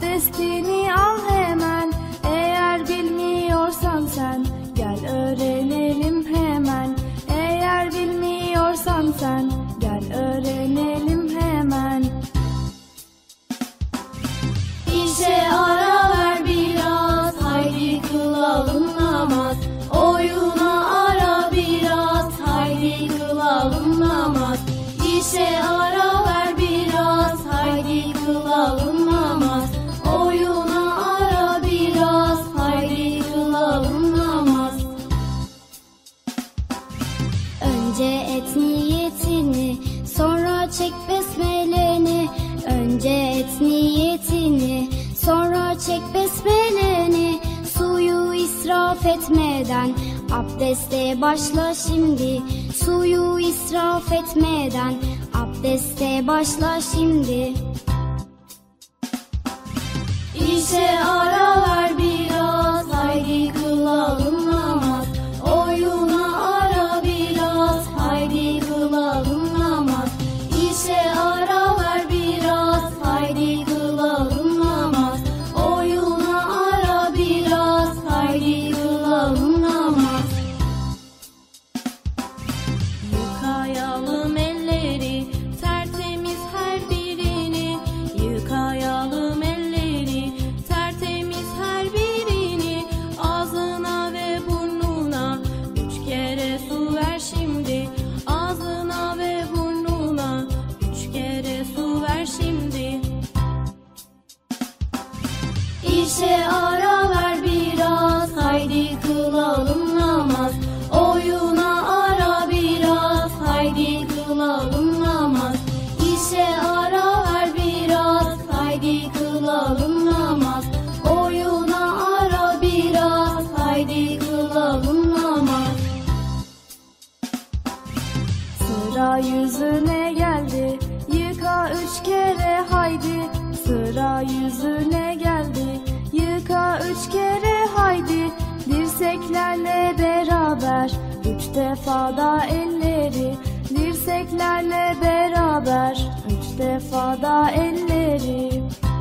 Abdestini al hemen, eğer bilmiyorsan sen, gel öğrenelim hemen. Eğer bilmiyorsan sen, gel öğrenelim hemen. İşe ara ver biraz, haydi kılalım namaz. Oyuna ara biraz, haydi kılalım namaz. İşe ara ver biraz, haydi kılalım namaz. Oyuna ara biraz, haydi kılalım namaz. Önce et niyetini, sonra çek besmeleni. Önce et niyetini, sonra çek besmeleni. Suyu israf etmeden abdeste başla şimdi. Suyu israf etmeden abdeste başla şimdi. İşe ara ver biraz, haydi kılalım namaz. Oyuna ara biraz, haydi kılalım namaz. İşe ara ver biraz, haydi kılalım namaz. Oyuna ara biraz, haydi kılalım namaz. Yıkayalım elleri, tertemiz her birini. Yıkayalım elleri, tertemiz her birini. Ağzına ve burnuna 3 kere su ver şimdi. Ağzına ve burnuna 3 kere su ver şimdi. İşe ara ver biraz, haydi kılalım namaz. Oyuna ara biraz, haydi kılalım namaz. İşe ara ver biraz, haydi kılalım namaz. Oyuna ara biraz, haydi kılalım namaz. Sıra yüzüne geldi, yıka 3 kere haydi. Sıra yüzüne geldi, yıka 3 kere haydi. Dirseklerle beraber 3 defa da elleri. Dirseklerle beraber 3 defa da elleri.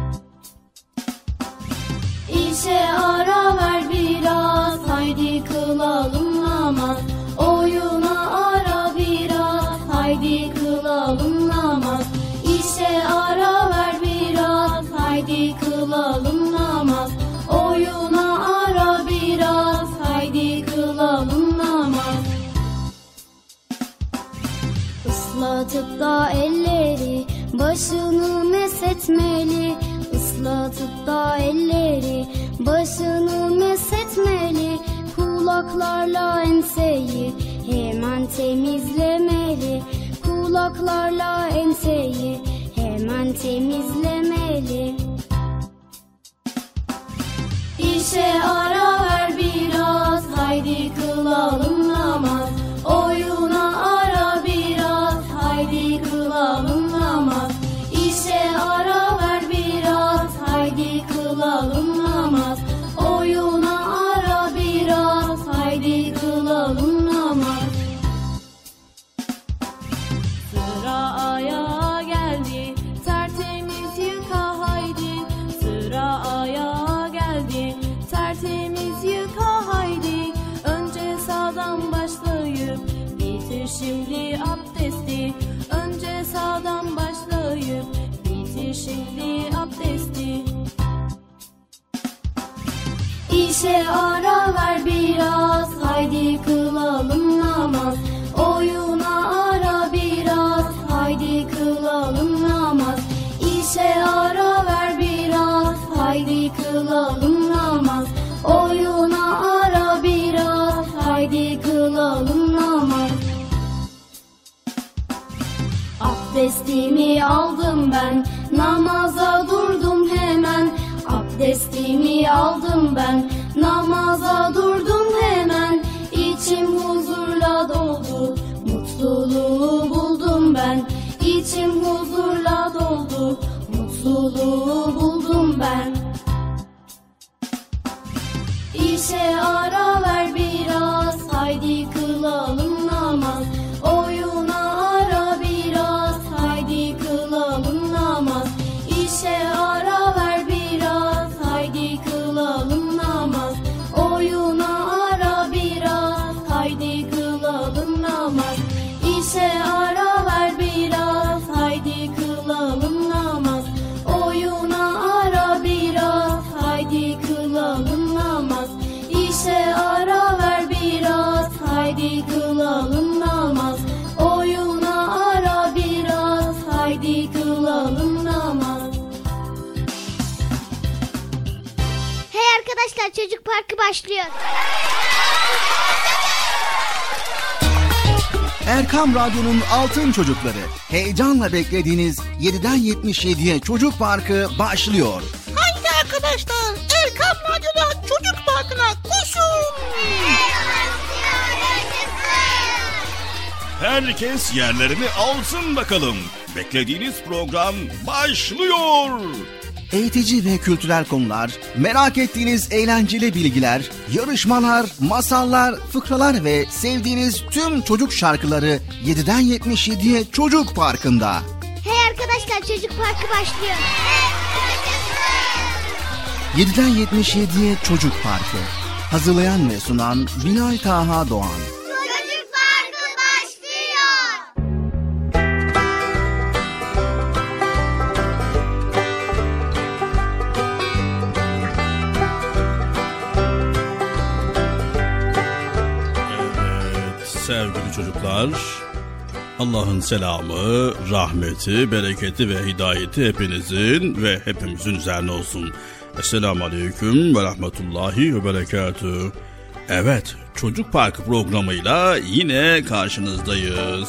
İşe ara ver biraz, haydi kılalım namaz. Oyuna ara biraz, haydi kılalım namaz. İşe ara ver biraz, haydi kılalım namaz. Oyuna ara biraz, haydi kılalım namaz. Islatıp da elleri, başını mesetmeli. Islatıp da elleri, başını mesetmeli. Kulaklarla enseyi hemen temizlemeli. Kulaklarla enseyi hemen temizlemeli. İşe ara ver biraz, haydi kılalım namaz. Oyuna ara biraz, haydi kılalım namaz. İşe ara ver biraz, haydi kılalım namaz. Oyuna ara biraz, haydi kılalım namaz. Sıra ayağa geldi, tertemiz yıka haydi. Sıra ayağa geldi, tertemiz yıka haydi. Önce sağdan başlayıp bitir şimdi abdesti. Önce sağdan başlayıp bitir şimdi abdesti. İşe ara ver biraz, haydi kılalım namaz. Oyuna ara biraz, haydi kılalım namaz. İşe ara ver biraz, haydi kılalım namaz. Oyuna ara biraz, haydi kılalım namaz. Abdestimi aldım ben, namaza durdum hemen. Abdestimi aldım ben, namaza durdum hemen. İçim huzurla doldu, mutluluğu buldum ben. İçim huzurla doldu, mutluluğu buldum ben. İşe ara ver biraz, haydi kılalım namaz. Oyuna ara biraz, haydi kılalım namaz. İşe ara ver biraz, arkadaşlar, Çocuk Parkı başlıyor. Erkam Radyo'nun Altın Çocukları. Heyecanla beklediğiniz 7'den 77'ye Çocuk Parkı başlıyor. Haydi arkadaşlar, Erkam Radyo'da Çocuk Parkı'na koşun. Herkes yerlerini alsın bakalım. Beklediğiniz program başlıyor. Eğitici ve kültürel konular, merak ettiğiniz eğlenceli bilgiler, yarışmalar, masallar, fıkralar ve sevdiğiniz tüm çocuk şarkıları 7'den 77'ye Çocuk Parkı'nda. Hey arkadaşlar, Çocuk Parkı başlıyor. 7'den 77'ye Çocuk Parkı. Hazırlayan ve sunan Binay Taha Doğan. Çocuk Parkı başlıyor. Evet sevgili çocuklar, Allah'ın selamı, rahmeti, bereketi ve hidayeti hepinizin ve hepimizin üzerine olsun. Esselamu Aleyküm ve Rahmetullahi ve Berekatuhu. Evet, Çocuk Parkı programıyla yine karşınızdayız.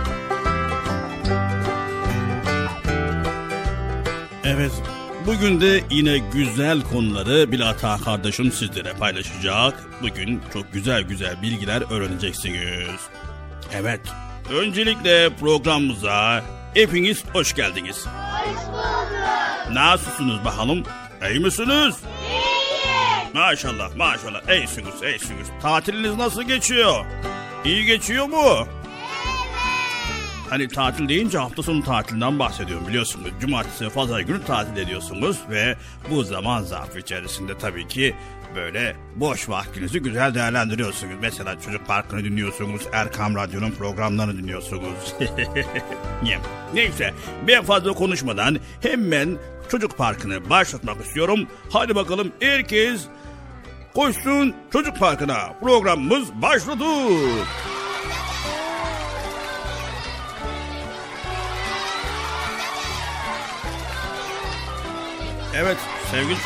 Evet, bugün de yine güzel konuları Bilata kardeşim sizlere paylaşacak. Bugün çok güzel bilgiler öğreneceksiniz. Evet, öncelikle programımıza hepiniz hoş geldiniz. Hoş bulduk. Nasılsınız bakalım? İyi misiniz? İyi. Maşallah, iyisiniz. Tatiliniz nasıl geçiyor? İyi geçiyor mu? Hani tatil deyince hafta sonu tatilinden bahsediyorum, biliyorsunuz. Cumartesi ve pazar günü tatil ediyorsunuz ve bu zaman zarfı içerisinde tabii ki böyle boş vaktinizi güzel değerlendiriyorsunuz. Mesela Çocuk Parkı'nı dinliyorsunuz, Erkam Radyo'nun programlarını dinliyorsunuz. Neyse, ben fazla konuşmadan hemen Çocuk Parkı'nı başlatmak istiyorum. Hadi bakalım herkes koşsun Çocuk Parkı'na. Programımız başladı. Evet sevgili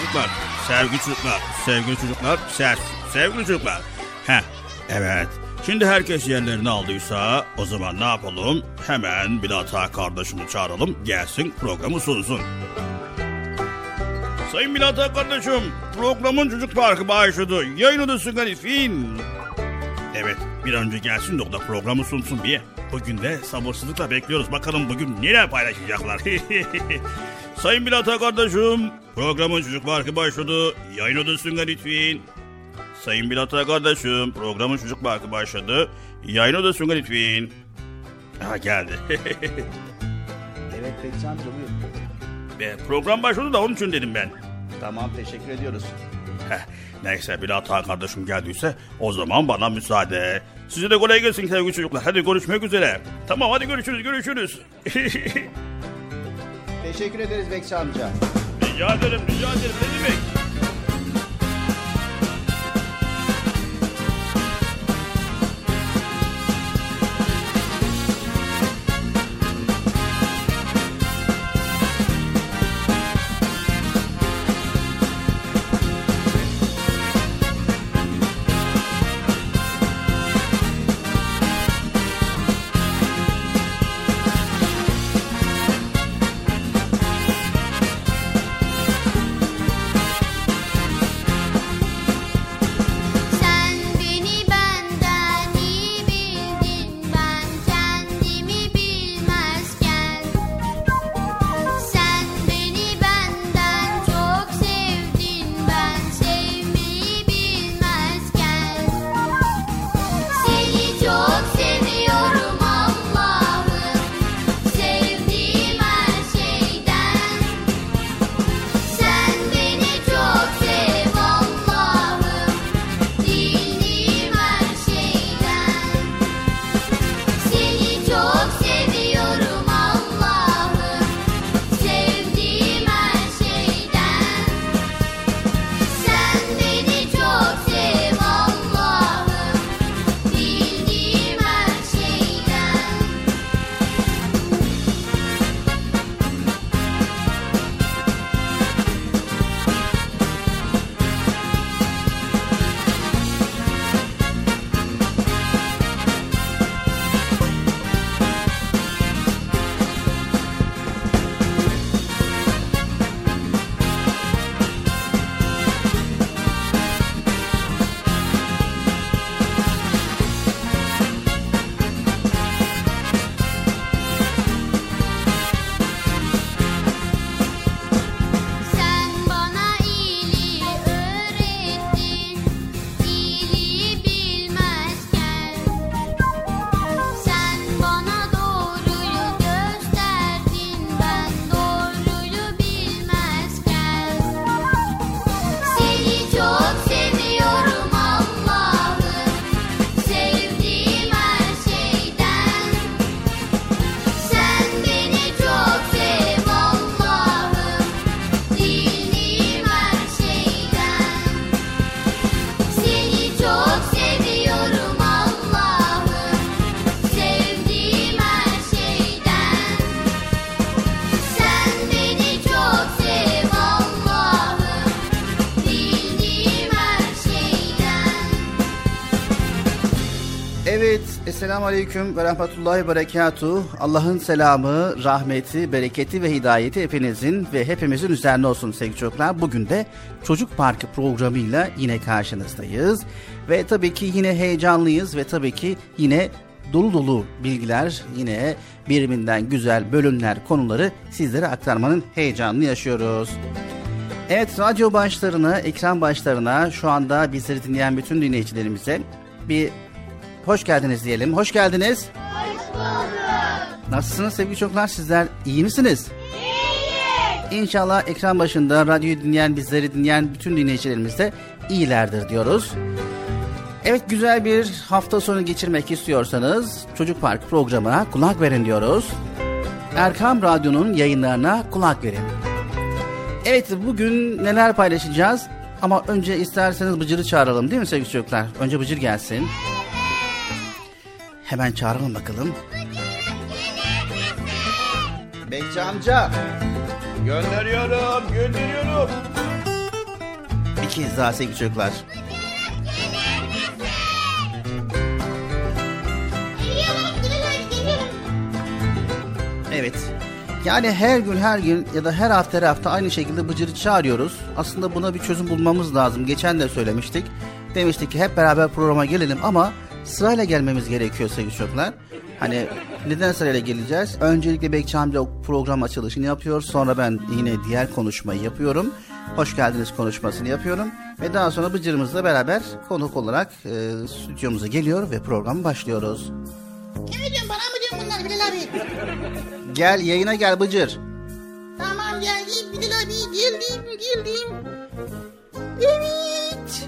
çocuklar. Evet. Şimdi herkes yerlerini aldıysa o zaman ne yapalım? Hemen Bilata kardeşimi çağıralım, gelsin programı sunsun. Sayın Bilata kardeşim, programın Çocuk Parkı başladı. Yayın odasına lütfen. Evet, bir an önce gelsin de o da programı sunsun diye. Bugün de sabırsızlıkla bekliyoruz. Bakalım bugün neler paylaşacaklar. Sayın Bilata kardeşim, programın Çocuk Parkı başladı. Yayın odasına lütfen. Sayın Bilata kardeşim, programın Çocuk Parkı başladı. Yayın odasına lütfen. Ha, geldi. Evet Bekçi amca, buyur. Program başladı da onun için dedim ben. Tamam, teşekkür ediyoruz. Neyse, Bilata kardeşim geldiyse o zaman bana müsaade. Size de kolay gelsin sevgili çocuklar. Hadi görüşmek üzere. Tamam, hadi görüşürüz. Teşekkür ederiz Bekçi amca. Rica ederim. Ne demek? Evet, Esselamu Aleyküm ve Rahmetullahi Berekatuhu. Allah'ın selamı, rahmeti, bereketi ve hidayeti hepinizin ve hepimizin üzerine olsun sevgili çocuklar. Bugün de Çocuk Parkı programıyla yine karşınızdayız. Ve tabii ki yine heyecanlıyız ve tabii ki yine dolu dolu bilgiler, yine birbirinden güzel bölümler, konuları sizlere aktarmanın heyecanını yaşıyoruz. Evet, radyo başlarına, ekran başlarına, şu anda bizleri dinleyen bütün dinleyicilerimize bir hoş geldiniz diyelim. Hoş geldiniz. Hoş bulduk. Nasılsınız sevgili çocuklar? Sizler iyi misiniz? İyiyiz. İnşallah ekran başında radyoyu dinleyen, bizleri dinleyen bütün dinleyicilerimiz de iyilerdir diyoruz. Evet, güzel bir hafta sonu geçirmek istiyorsanız Çocuk Parkı programına kulak verin diyoruz. Erkam Radyo'nun yayınlarına kulak verin. Evet, bugün neler paylaşacağız? Ama önce isterseniz Bıcır'ı çağıralım değil mi sevgili çocuklar? Önce Bıcır gelsin. Hemen çağıralım bakalım. Bekçi amca. Gönderiyorum. Bir kez daha sevgili çocuklar. Evet. Yani her gün ya da her hafta aynı şekilde Bıcır'ı çağırıyoruz. Aslında buna bir çözüm bulmamız lazım. Geçen de söylemiştik. Demiştik ki hep beraber programa gelelim ama sırayla gelmemiz gerekiyor sevgili çocuklar. Hani neden sırayla geleceğiz? Öncelikle Bekçi amca program açılışını yapıyor. Sonra ben yine diğer konuşmayı yapıyorum. Hoş geldiniz konuşmasını yapıyorum. Ve daha sonra Bıcır'ımızla beraber konuk olarak stüdyomuza geliyor ve programa başlıyoruz. Kime diyorsun, bana mı diyorsun bunlar Bilal abi? Gel yayına gel Bıcır. Tamam geldim Bilal abi, geldim. Evet.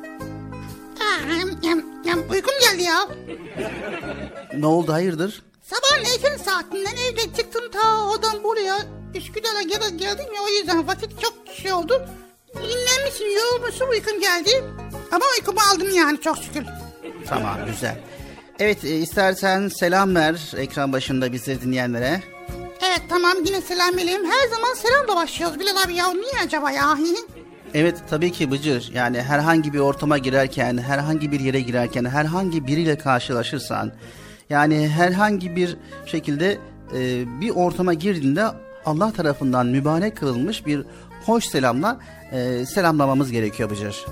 Uykum geldi ya. Ne oldu, hayırdır? Sabahın erken saatinden evden çıktım, ta oradan buraya Üsküdar'a geldim ya, o yüzden vakit çok oldu. Dinlenmişsin, yorulmuşsun, uykum geldi. Ama uykumu aldım yani, çok şükür. Tamam, güzel. Evet, istersen selam ver ekran başında bizleri dinleyenlere. Evet tamam, yine selam vereyim. Her zaman selamla başlıyoruz Bilal abi ya, niye acaba ya? Evet, tabii ki Bıcır. Yani herhangi bir ortama girerken, herhangi bir yere girerken, herhangi biriyle karşılaşırsan, yani herhangi bir şekilde bir ortama girdiğinde Allah tarafından mübarek kılınmış bir hoş selamla selamlamamız gerekiyor Bıcır.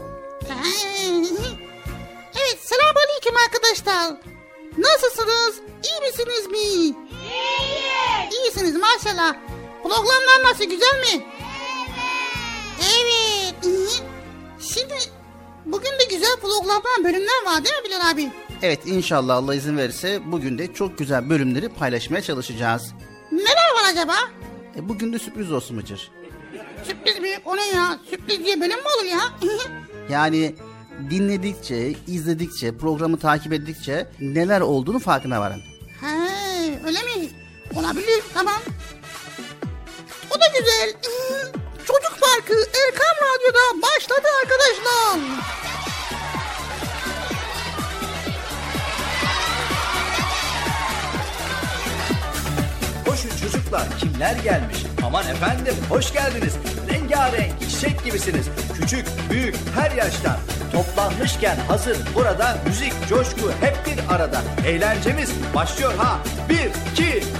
Evet, selamünaleyküm arkadaşlar. Nasılsınız? İyi misiniz mi? İyiyiz. İyisiniz maşallah. Programlar nasıl, güzel mi? Evet. Şimdi bugün de güzel programlar, bölümler var değil mi Bilal abi? Evet, inşallah Allah izin verirse bugün de çok güzel bölümleri paylaşmaya çalışacağız. Neler var acaba? Bugün de sürpriz olsun Bıcır. Sürpriz mi? O ne ya? Sürpriz diye bölüm mü olur ya? Yani dinledikçe, izledikçe, programı takip ettikçe neler olduğunu farkına varın. Öyle mi? Olabilir, tamam. O da güzel. Çocuk Parkı Erkam Radyo'da başladı arkadaşlar. Koşun çocuklar, kimler gelmiş? Aman efendim, hoş geldiniz. Rengarenk, çiçek gibisiniz. Küçük, büyük, her yaştan. Toplanmışken hazır burada müzik, coşku hep bir arada. Eğlencemiz başlıyor ha. 1, 2, 3.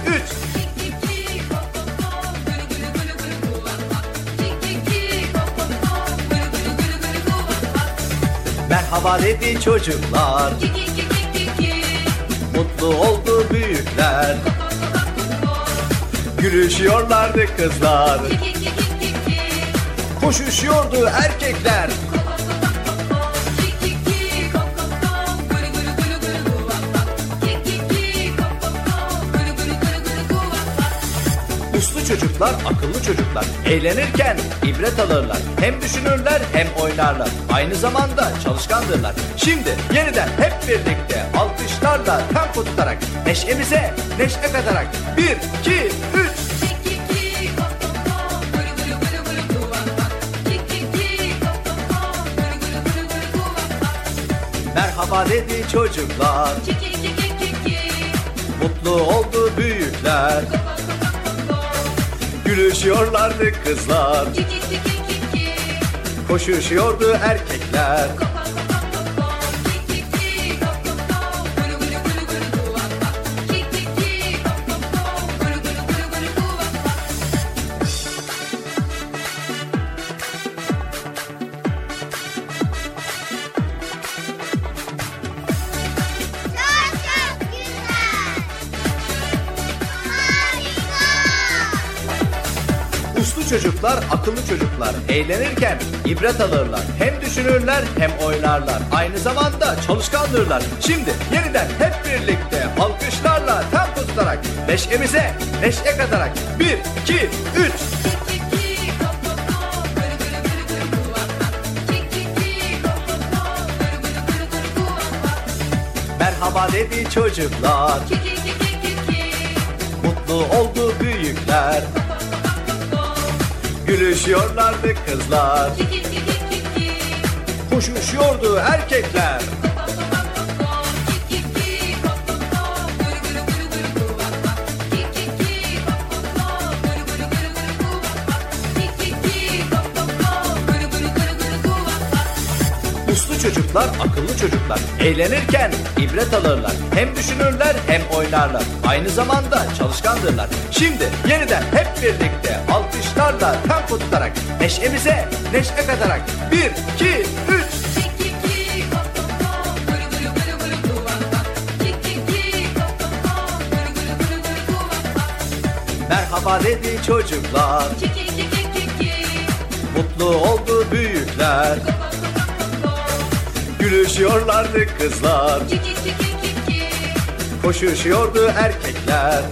Merhaba dedi çocuklar. Mutlu oldu büyükler. Gülüşüyorlardı kızlar. Koşuşuyordu erkekler. Uslu çocuklar, akıllı çocuklar. Eğlenirken ibret alırlar. Hem düşünürler hem oynarlar. Aynı zamanda çalışkandırlar. Şimdi yeniden hep birlikte alkışlarla tempo tutarak neşemize neşe katarak 1, 2, 3. Merhaba dedi çocuklar. Mutlu oldu büyükler. Gülüşüyorlardı kızlar. Koşuşuyordu erkekler. çocuklar, akıllı çocuklar. Eğlenirken ibret alırlar. Hem düşünürler hem oynarlar. Aynı zamanda çalışkandırlar. Şimdi yeniden hep birlikte alkışlarla tempo tutarak neşemize neşe katarak 1, 2, 3. Merhaba dedi çocuklar. Mutlu oldu büyükler. Gülüşüyorlardı kızlar. Koşuşuyordu erkekler. Uslu çocuklar, akıllı çocuklar. Eğlenirken ibret alırlar. Hem düşünürler hem oynarlar. Aynı zamanda çalışkandırlar. Şimdi yeniden hep birlikte alkışlarla tempo tutarak neşemize neşe katarak 1, 2, 3. Merhaba dedi çocuklar. Mutlu oldu büyükler. Gülüşüyorlardı kızlar. Koşuşuyordu erkekler.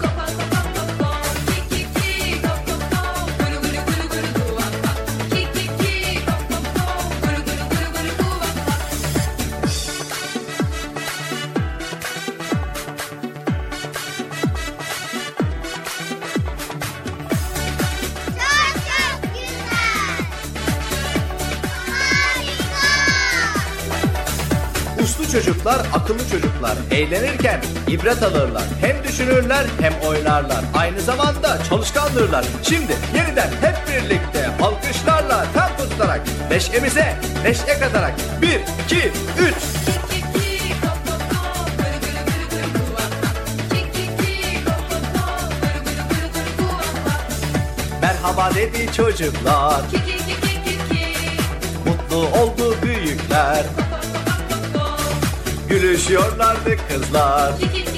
Çocuklar, akıllı çocuklar. Eğlenirken ibret alırlar. Hem düşünürler hem oynarlar. Aynı zamanda çalışkandırlar. Şimdi yeniden hep birlikte alkışlarla tempo tutarak neşemize neşe katarak 1, 2, 3. Merhaba dedi çocuklar. Mutlu oldu büyükler. Gülüşüyorlardı kızlar.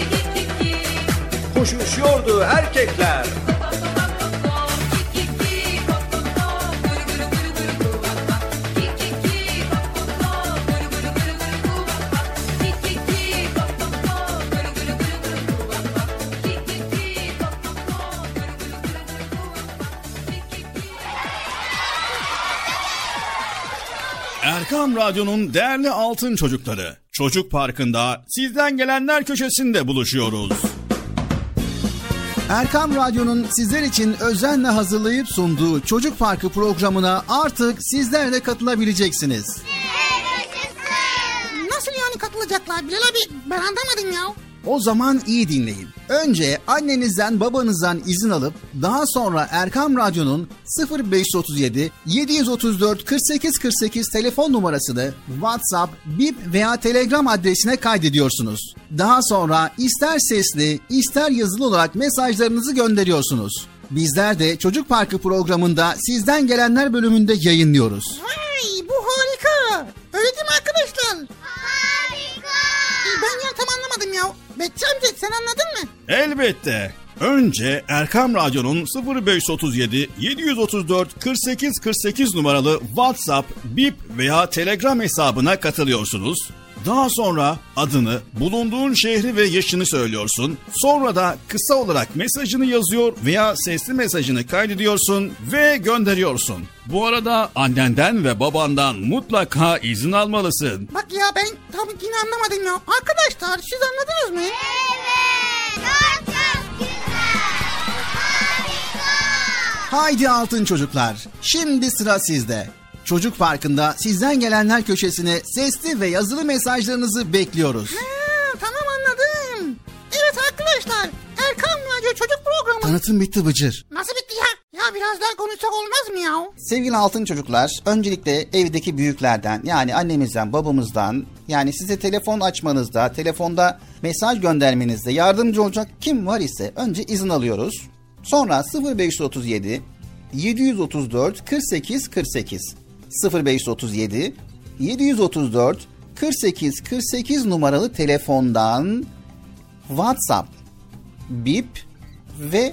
Koşuşuyordu erkekler. Erkam Radyo'nun değerli altın çocukları, Çocuk Parkı'nda sizden gelenler köşesinde buluşuyoruz. Erkam Radyo'nun sizler için özenle hazırlayıp sunduğu Çocuk Parkı programına artık sizler de katılabileceksiniz. Nasıl yani katılacaklar Bilal abi? Ben anlamadım ya. O zaman iyi dinleyin. Önce annenizden babanızdan izin alıp daha sonra Erkam Radyo'nun 0537 734 48 48 telefon numarasını WhatsApp, Bip veya Telegram adresine kaydediyorsunuz. Daha sonra ister sesli ister yazılı olarak mesajlarınızı gönderiyorsunuz. Bizler de Çocuk Parkı programında sizden gelenler bölümünde yayınlıyoruz. Vay, bu harika. Öyle değil mi arkadaşlar? Harika. Ben ya tam anlamadım ya. Betçi amca sen anladın mı? Elbette. Önce Erkam Radyo'nun 0537 734 48 48 numaralı WhatsApp, Bip veya Telegram hesabına katılıyorsunuz. Daha sonra adını, bulunduğun şehri ve yaşını söylüyorsun. Sonra da kısa olarak mesajını yazıyor veya sesli mesajını kaydediyorsun ve gönderiyorsun. Bu arada annenden ve babandan mutlaka izin almalısın. Bak ya ben tam yine anlamadım ya. Arkadaşlar siz anladınız mı? Evet. Çok güzel. Harika. Haydi altın çocuklar, şimdi sıra sizde. Çocuk Parkı'nda sizden gelenler köşesine sesli ve yazılı mesajlarınızı bekliyoruz. Tamam anladım. Evet arkadaşlar, Erkam Radyo Çocuk Programı. Tanıtım bitti Bıcır. Nasıl bitti ya? Ya biraz daha konuşsak olmaz mı ya? Sevgili altın çocuklar, öncelikle evdeki büyüklerden yani annemizden, babamızdan yani size telefon açmanızda, telefonda mesaj göndermenizde yardımcı olacak kim var ise önce izin alıyoruz. Sonra 0537 734 48 48 0537 734 48 48 numaralı telefondan WhatsApp, Bip ve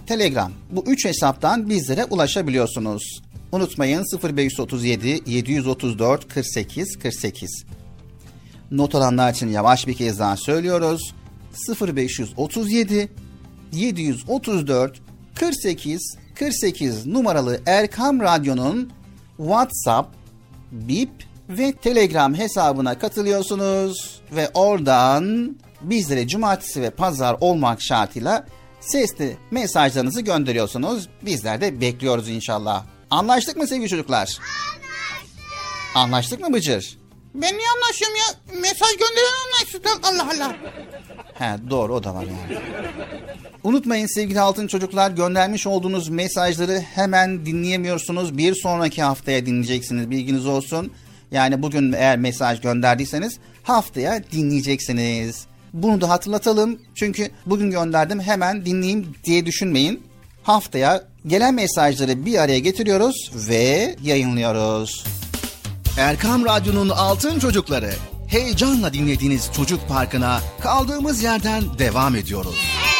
Telegram. Bu 3 hesaptan bizlere ulaşabiliyorsunuz. Unutmayın 0537 734 48 48. Not alanlar için yavaş bir kez daha söylüyoruz. 0537 734 48 48 numaralı Erkam Radyo'nun WhatsApp, Bip ve Telegram hesabına katılıyorsunuz ve oradan bizlere cumartesi ve pazar olmak şartıyla sesli mesajlarınızı gönderiyorsunuz. Bizler de bekliyoruz inşallah. Anlaştık mı sevgili çocuklar? Anlaştık. Anlaştık mı Bıcır? Ben niye anlaşıyorum ya? Mesaj gönderen anlaştık. Allah Allah. He doğru, o da var yani. Unutmayın sevgili altın çocuklar, göndermiş olduğunuz mesajları hemen dinleyemiyorsunuz. Bir sonraki haftaya dinleyeceksiniz, bilginiz olsun. Yani bugün eğer mesaj gönderdiyseniz haftaya dinleyeceksiniz. Bunu da hatırlatalım. Çünkü bugün gönderdim hemen dinleyeyim diye düşünmeyin. Haftaya gelen mesajları bir araya getiriyoruz ve yayınlıyoruz. Erkam Radyo'nun Altın Çocukları. Heyecanla dinlediğiniz Çocuk Parkı'na kaldığımız yerden devam ediyoruz.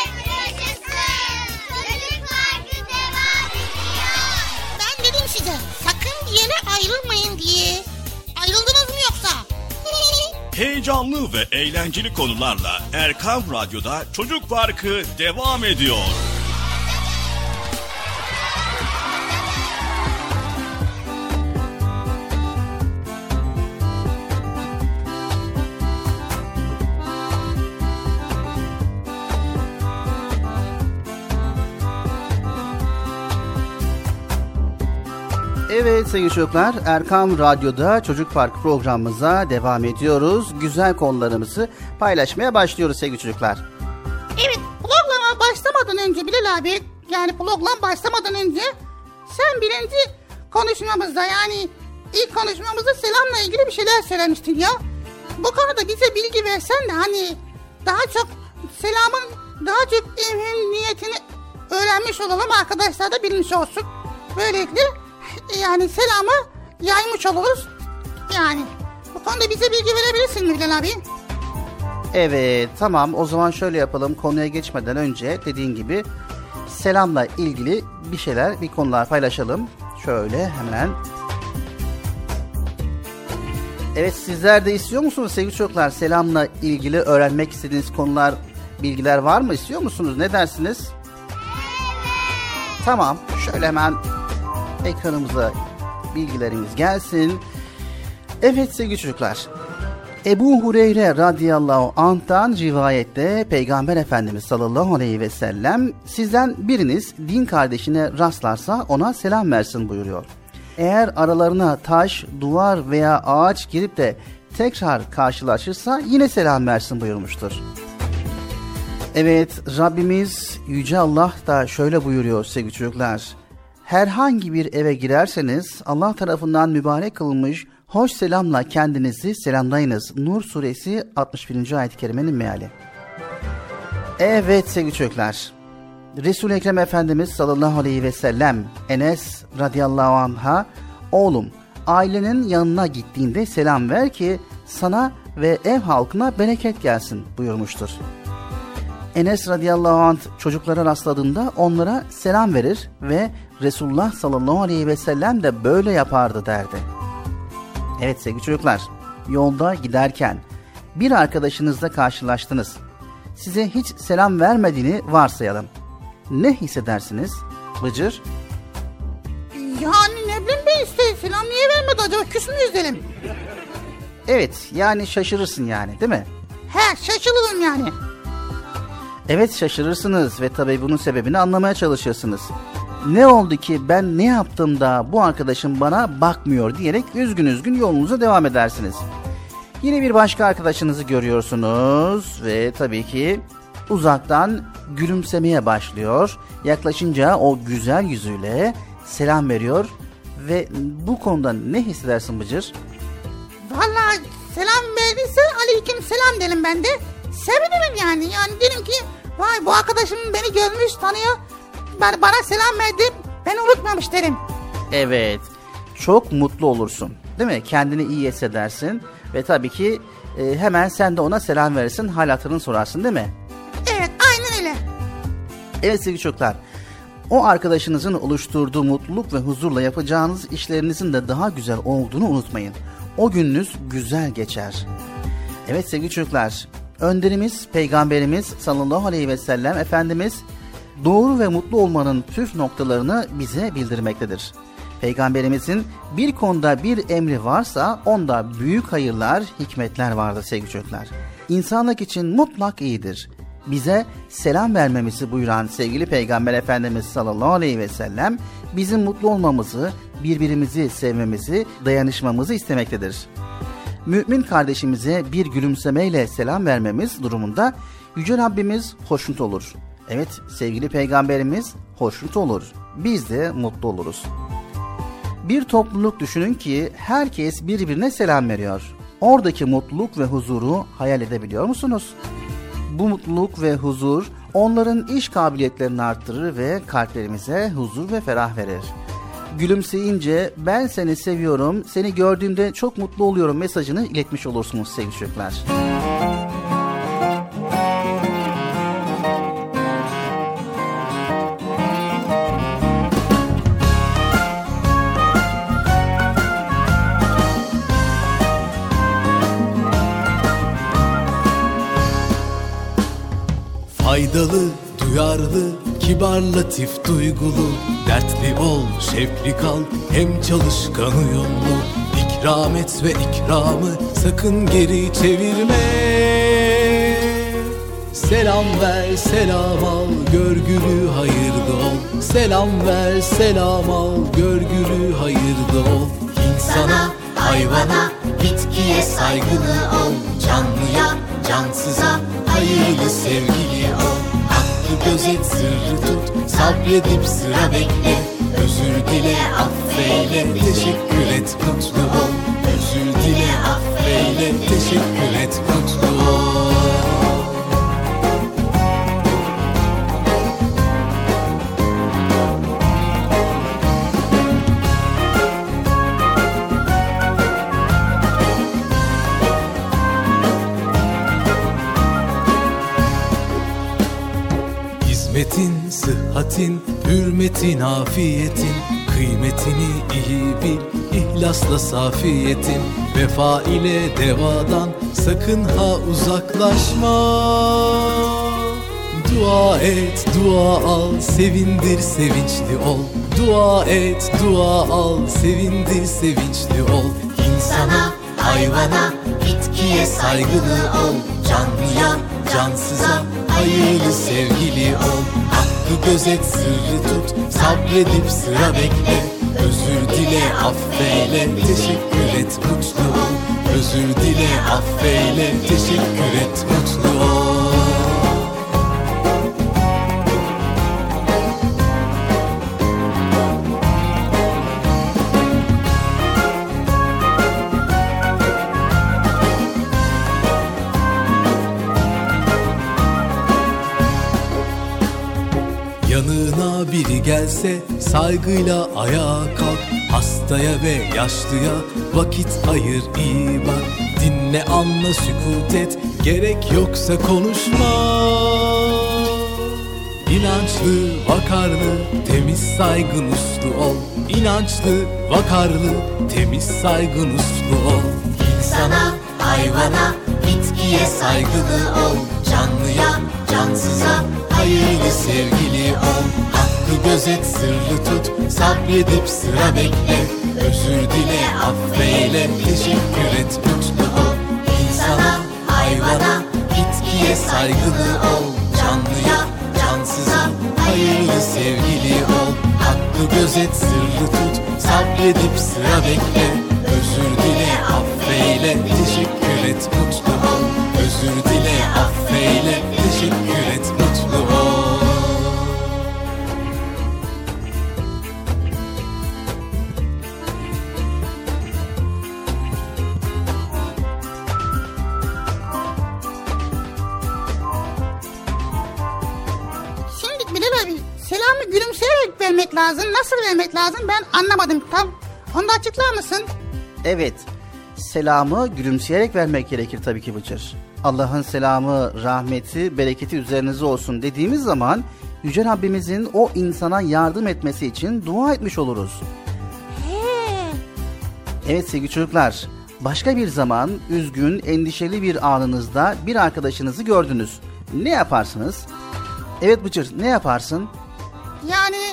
Çocuk Parkı devam ediyor. Ben dedim size sakın bir yere ayrılmayın diye. Ayrıldınız mı yoksa? Heyecanlı ve eğlenceli konularla Erkam Radyo'da Çocuk Parkı devam ediyor. Evet sevgili çocuklar, Erkam Radyo'da Çocuk Park programımıza devam ediyoruz. Güzel konularımızı paylaşmaya başlıyoruz sevgili çocuklar. Evet, programa başlamadan önce Bilal abi, yani program başlamadan önce sen birinci konuşmamızda, yani ilk konuşmamızda selamla ilgili bir şeyler söylemiştin ya. Bu konuda bize bilgi versen de hani daha çok selamın daha çok ehemmiyetini öğrenmiş olalım, arkadaşlar da bilmiş olsun. Böylelikle yani selamı yaymış oluruz. Yani bu konuda bize bilgi verebilirsin mi Bilal abi? Evet tamam, o zaman şöyle yapalım, konuya geçmeden önce dediğin gibi selamla ilgili bir konular paylaşalım. Şöyle hemen. Evet, sizler de istiyor musunuz sevgili çocuklar, selamla ilgili öğrenmek istediğiniz konular, bilgiler var mı, istiyor musunuz, ne dersiniz? Tamam, şöyle hemen ekranımıza bilgilerimiz gelsin. Evet sevgili çocuklar, Ebu Hureyre radıyallahu anh'tan rivayette Peygamber Efendimiz sallallahu aleyhi ve sellem sizden biriniz din kardeşine rastlarsa ona selam versin buyuruyor. Eğer aralarına taş, duvar veya ağaç girip de tekrar karşılaşırsa yine selam versin buyurmuştur. Evet, Rabbimiz Yüce Allah da şöyle buyuruyor sevgili çocuklar. Herhangi bir eve girerseniz Allah tarafından mübarek kılınmış hoş selamla kendinizi selamlayınız. Nur suresi 61. ayet-i kerimenin meali. Evet sevgili çocuklar, Resul-i Ekrem Efendimiz sallallahu aleyhi ve sellem Enes radıyallahu anh'a oğlum ailenin yanına gittiğinde selam ver ki sana ve ev halkına bereket gelsin buyurmuştur. Enes radıyallahu anh çocuklara rastladığında onlara selam verir ve Resulullah sallallahu aleyhi ve sellem de böyle yapardı derdi. Evet sevgili çocuklar, yolda giderken bir arkadaşınızla karşılaştınız. Size hiç selam vermediğini varsayalım. Ne hissedersiniz? Bıcır? Yani ne bileyim ben, işte selam niye vermedi acaba, küs müyüz dedim. Evet, yani şaşırırsın yani, değil mi? He, şaşırırım yani. Evet, şaşırırsınız ve tabii bunun sebebini anlamaya çalışırsınız. Ne oldu ki, ben ne yaptım da bu arkadaşım bana bakmıyor diyerek üzgün üzgün yolunuza devam edersiniz. Yine bir başka arkadaşınızı görüyorsunuz ve tabii ki uzaktan gülümsemeye başlıyor. Yaklaşınca o güzel yüzüyle selam veriyor ve bu konuda ne hissedersin Bıcır? Vallahi selam verdiyse aleyküm selam derim ben de. Sevinirim yani. Yani derim ki vay, bu arkadaşım beni görmüş, tanıyor. Bana selam verdi, beni unutmamış derim. Evet, çok mutlu olursun değil mi? Kendini iyi hissedersin ve tabii ki hemen sen de ona selam verirsin, hal hatırını sorarsın değil mi? Evet, aynen öyle. Evet sevgili çocuklar, O arkadaşınızın oluşturduğu mutluluk ve huzurla yapacağınız işlerinizin de daha güzel olduğunu unutmayın. O gününüz güzel geçer. Evet sevgili çocuklar, önderimiz, peygamberimiz sallallahu aleyhi ve sellem Efendimiz doğru ve mutlu olmanın püf noktalarını bize bildirmektedir. Peygamberimizin bir konuda bir emri varsa onda büyük hayırlar, hikmetler vardır sevgili çocuklar. İnsanlık için mutlak iyidir. Bize selam vermemizi buyuran sevgili Peygamber Efendimiz sallallahu aleyhi ve sellem bizim mutlu olmamızı, birbirimizi sevmemizi, dayanışmamızı istemektedir. Mümin kardeşimize bir gülümsemeyle selam vermemiz durumunda Yüce Rabbimiz hoşnut olur. Evet, sevgili Peygamberimiz hoşnut olur. Biz de mutlu oluruz. Bir topluluk düşünün ki herkes birbirine selam veriyor. Oradaki mutluluk ve huzuru hayal edebiliyor musunuz? Bu mutluluk ve huzur onların iş kabiliyetlerini arttırır ve kalplerimize huzur ve ferah verir. Gülümseyince ben seni seviyorum, seni gördüğümde çok mutlu oluyorum mesajını iletmiş olursunuz sevgili çocuklar. Faydalı, duyarlı, kibar, latif, duygulu, dertli ol, şevkli kal, hem çalışkan uyumlu. İkram et ve ikramı sakın geri çevirme. Selam ver, selam al, görgülü hayırlı ol. Selam ver, selam al, görgülü hayırlı ol. İnsana, hayvana, bitkiye saygılı ol. Canlıya, cansıza hayırlı sevgili ol. Hakkı gözet, sırrı tut, sabredip sıra bekle. Özür dile, affeyle, teşekkür et, mutlu ol. Özür dile, affeyle, teşekkür et, mutlu ol. Hizmetin, sıhhatin, hürmetin, afiyetin, kıymetini iyi bil, ihlasla safiyetin. Vefa ile devadan sakın ha uzaklaşma. Dua et, dua al, sevindir, sevinçli ol. Dua et, dua al, sevindir, sevinçli ol. İnsana, hayvana, bitkiye saygılı ol. Canlıya, cansıza hayırlı sevgili ol. Hakkı gözet, sırrı tut, sabredip sıra bekle. Özür dile, affeyle, teşekkür et, mutlu ol. Özür dile, affeyle, teşekkür et, mutlu ol. Yanına biri gelse saygıyla ayağa kalk. Hastaya ve yaşlıya vakit ayır, iyi bak. Dinle, anla, sükut et, gerek yoksa konuşma. İnançlı, vakarlı, temiz, saygın, uslu ol. İnançlı, vakarlı, temiz, saygın, uslu ol. İnsana, hayvana, bitkiye saygılı ol. Canlıya, cansıza hayırlı sevgili ol. Hakkı gözet, sırrı tut, sabredip sıra bekle. Özür dile, affeyle, teşekkür et, mutlu ol. İnsana, hayvana, bitkiye saygılı ol. Canlıya, cansıza hayırlı sevgili ol. Hakkı gözet, sırrı tut, sabredip sıra bekle. Özür dile, affeyle, teşekkür et, mutlu ol. Özür dile, affeyle, teşekkür et, mutlu ol. Şimdi Bilal abi, selamı gülümseyerek vermek lazım. Nasıl vermek lazım ben anlamadım tam. Onu da açıklar mısın? Evet, selamı gülümseyerek vermek gerekir tabii ki Bıcır. Allah'ın selamı, rahmeti, bereketi üzerinize olsun dediğimiz zaman Yüce Rabbimizin o insana yardım etmesi için dua etmiş oluruz. Evet sevgili çocuklar, başka bir zaman üzgün, endişeli bir anınızda bir arkadaşınızı gördünüz. Ne yaparsınız? Evet Bıcır, ne yaparsın? Yani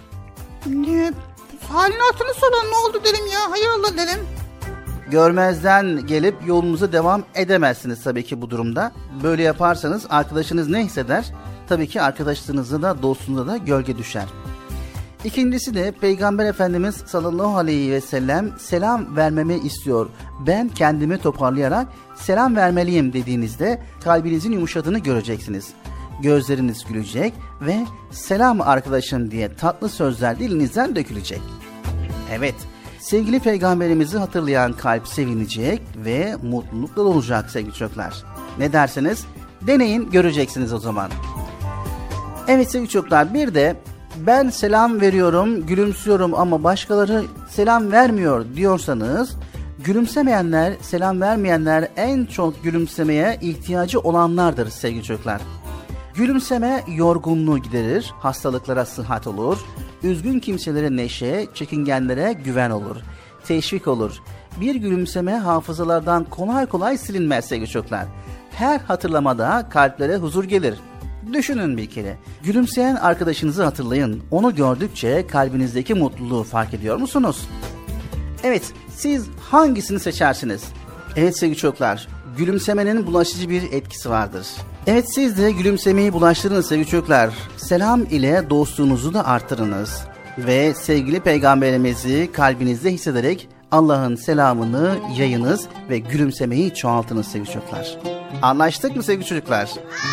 halini hatırını soran ne oldu derim ya, hayırlı derim. Görmezden gelip yolunuza devam edemezsiniz tabii ki bu durumda. Böyle yaparsanız arkadaşınız ne hisseder? Tabii ki arkadaşlarınıza da dostunuza da gölge düşer. İkincisi de Peygamber Efendimiz sallallahu aleyhi ve sellem selam vermemi istiyor. Ben kendimi toparlayarak selam vermeliyim dediğinizde kalbinizin yumuşadığını göreceksiniz. Gözleriniz gülecek ve selam arkadaşım diye tatlı sözler dilinizden dökülecek. Evet, sevgili Peygamberimizi hatırlayan kalp sevinecek ve mutlulukla olacak sevgili çocuklar. Ne dersiniz? Deneyin, göreceksiniz o zaman. Evet sevgili çocuklar, bir de ben selam veriyorum, gülümsüyorum ama başkaları selam vermiyor diyorsanız, gülümsemeyenler, selam vermeyenler en çok gülümsemeye ihtiyacı olanlardır sevgili çocuklar. Gülümseme yorgunluğu giderir, hastalıklara sıhhat olur, üzgün kimselere neşe, çekingenlere güven olur, teşvik olur. Bir gülümseme hafızalardan kolay kolay silinmez sevgili çocuklar. Her hatırlamada kalplere huzur gelir. Düşünün bir kere. Gülümseyen arkadaşınızı hatırlayın. Onu gördükçe kalbinizdeki mutluluğu fark ediyor musunuz? Evet, siz hangisini seçersiniz? Evet sevgili çocuklar, gülümsemenin bulaşıcı bir etkisi vardır. Evet, siz de gülümsemeyi bulaştırınız sevgili çocuklar. Selam ile dostluğunuzu da arttırınız. Ve sevgili Peygamberimizi kalbinizde hissederek Allah'ın selamını yayınız ve gülümsemeyi çoğaltınız sevgili çocuklar. Anlaştık mı sevgili çocuklar?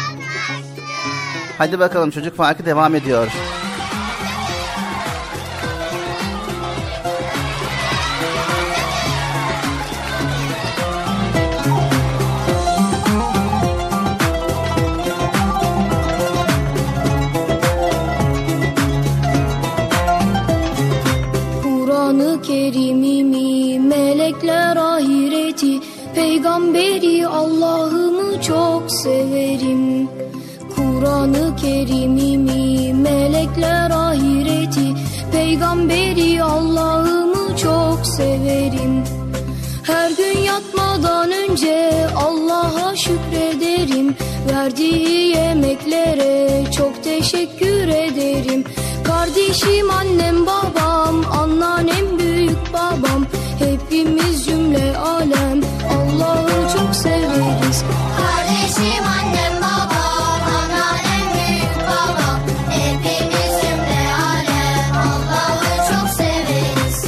Hadi bakalım, çocuk farkı devam ediyor. Kur'an-ı Kerim'imi, melekler ahireti, peygamberi Allah'ımı çok severim. Kur'an-ı Kerim'imi, melekler ahireti, peygamberi Allah'ımı çok severim. Her gün yatmadan önce Allah'a şükrederim. Verdiği yemeklere çok teşekkür ederim. Kardeşim, annem, babam, anneannem, büyük babam, hepimiz cümle alem Allah'ı çok severiz. Kardeşim, annem, babam, anneannem, büyük babam, hepimiz cümle alem Allah'ı çok severiz.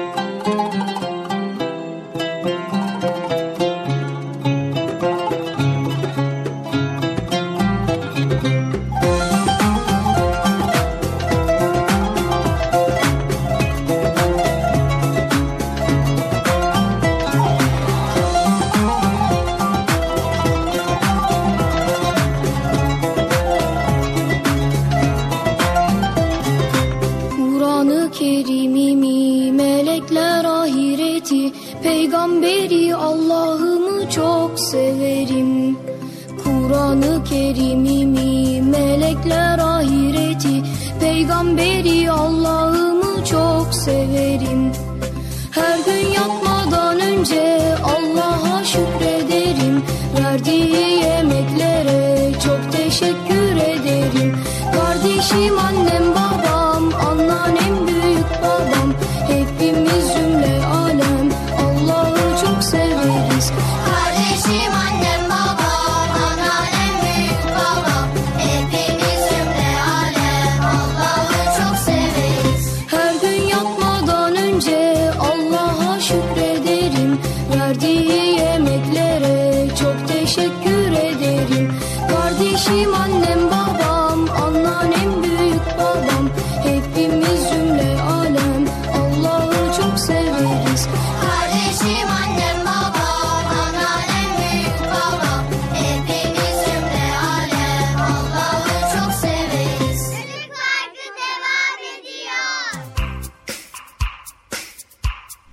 Kur'an-ı Kerim'imi, melekler ahireti, peygamberi Allah'ımı çok severim. Kur'an-ı Kerim'imi, melekler ahireti, peygamberi Allah'ımı çok severim. Her gün yatmadan önce Allah'a şükrederim. Verdiği yemeklere çok teşekkür ederim. Kardeşim, annem, babam, anneannem, büyük babam, hepimiz cümle alem Allah'ı çok severiz. Kardeşim, annem, babam, anneannem, büyük babam, hepimiz cümle alem Allah'ı çok severiz. Her gün yatmadan önce Allah'a şükrederim. Verdiği yemeklere çok teşekkür ederim. Kardeşim, annem, babam, anneannem, büyük babam, hepimiz cümle alem Allah'ı çok severiz. Kardeşim, annem, babam, anneannem, büyük babam, hepimiz cümle alem Allah'ı çok severiz. Çocuk Parkı devam ediyor.